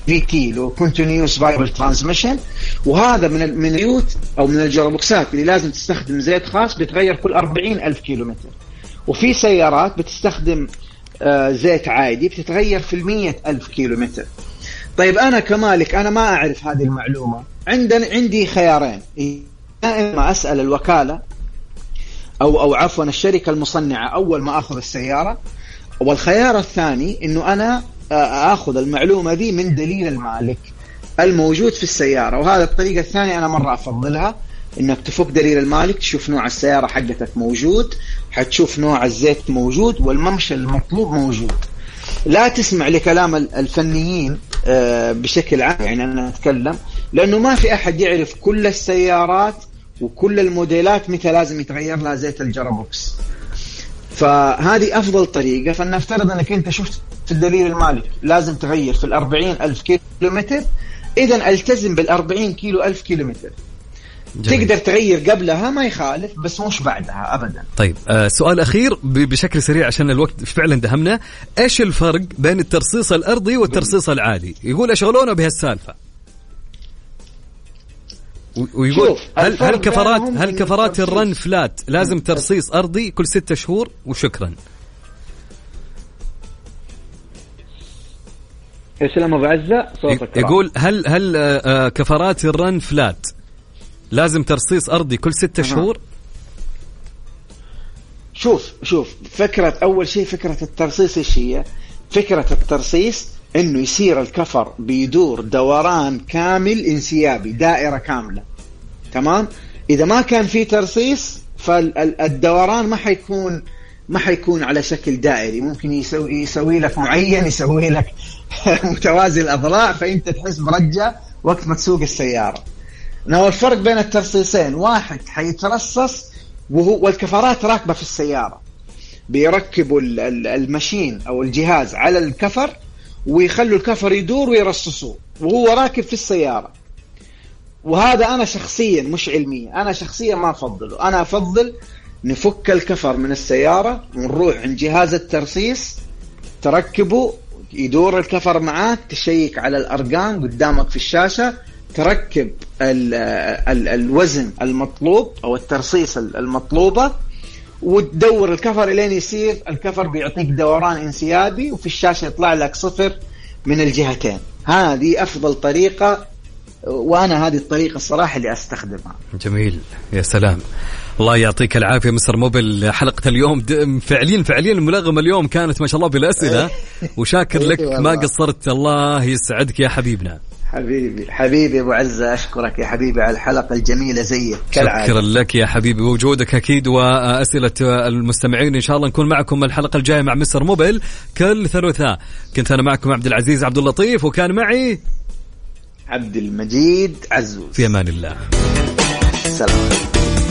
F: VT لو Continuous Variable Transmission. وهذا من اليوت أو من الجيربوكسات اللي لازم تستخدم زيت خاص بيتغير كل 40,000 كيلومتر. وفي سيارات بتستخدم زيت عادي بتتغير في 100,000 كيلومتر. طيب أنا كمالك أنا ما أعرف هذه المعلومة. عندي خيارين، إما أسأل الوكالة أو عفوا الشركة المصنعة أول ما أخذ السيارة، والخيار الثاني إنه أنا أخذ المعلومة ذي من دليل المالك الموجود في السيارة. وهذا الطريقة الثانية أنا مرة أفضلها، إنك تفك دليل المالك، تشوف نوع السيارة حقتك موجود، حتشوف نوع الزيت موجود، والممشى المطلوب موجود. لا تسمع لكلام الفنيين بشكل عام، يعني أنا أتكلم لأنه ما في أحد يعرف كل السيارات وكل الموديلات متى لازم يتغير لها زيت الجرابوكس. فهذه أفضل طريقة. فلنفترض أنك أنت شفت في الدليل المالك لازم تغير في 40,000 كيلومتر، إذن التزم 40,000 كيلومتر. جميل. تقدر تغير قبلها ما يخالف، بس مش بعدها أبدا.
B: طيب سؤال أخير بشكل سريع عشان الوقت فعلا دهمنا. إيش الفرق بين الترصيص الأرضي والترصيص العالي؟ يقول أشغلونا بهالسالفة. ويقول هل كفرات الرن فلات لازم ترصيص أرضي كل 6 شهور؟ وشكرا.
F: السلام أبو عزة صوتك.
B: يقول هل كفرات الرن فلات لازم ترصيص أرضي كل 6 شهور؟
F: شوف فكرة أول شيء فكرة الترصيص إيش هي؟ فكرة الترصيص إنه يصير الكفر بيدور دوران كامل انسيابي، دائرة كاملة. تمام؟ إذا ما كان في ترصيص فالدوران ما حيكون على شكل دائري، ممكن يسوي لك معين، يسوي لك متوازي الأضلاع، فأنت تحس برجة وقت ما تسوق السيارة. هو الفرق بين الترصيصين، واحد حيترصص والكفرات راكبة في السيارة، بيركبوا الماشين أو الجهاز على الكفر ويخلوا الكفر يدور ويرصصوه وهو راكب في السيارة. وهذا أنا شخصيا مش علميا، أنا شخصيا ما أفضله. أنا أفضل نفك الكفر من السيارة ونروح عند جهاز الترصيص، تركبه يدور الكفر معاك، تشيك على الأرقام قدامك في الشاشة، تركب الوزن المطلوب أو الترصيص المطلوبة، وتدور الكفر إلين يصير الكفر بيعطيك دوران انسيابي، وفي الشاشة يطلع لك 0 من الجهتين. هذه أفضل طريقة، وأنا هذه الطريقة الصراحة اللي أستخدمها.
B: جميل، يا سلام، الله يعطيك العافية مستر موبل. حلقة اليوم فعليا الملغمة اليوم كانت ما شاء الله بالأسئلة، وشاكر لك ما قصرت. الله يسعدك يا حبيبنا.
F: حبيبي أبو عزة، أشكرك يا حبيبي على الحلقة الجميلة زيك كالعادة.
B: شكرا لك يا حبيبي، وجودك أكيد وأسئلة المستمعين إن شاء الله نكون معكم الحلقة الجاية مع مستر موبل كل ثلاثاء. كنت أنا معكم عبد العزيز عبد اللطيف، وكان معي
F: عبد المجيد عزوز.
B: في أمان الله.
F: السلام.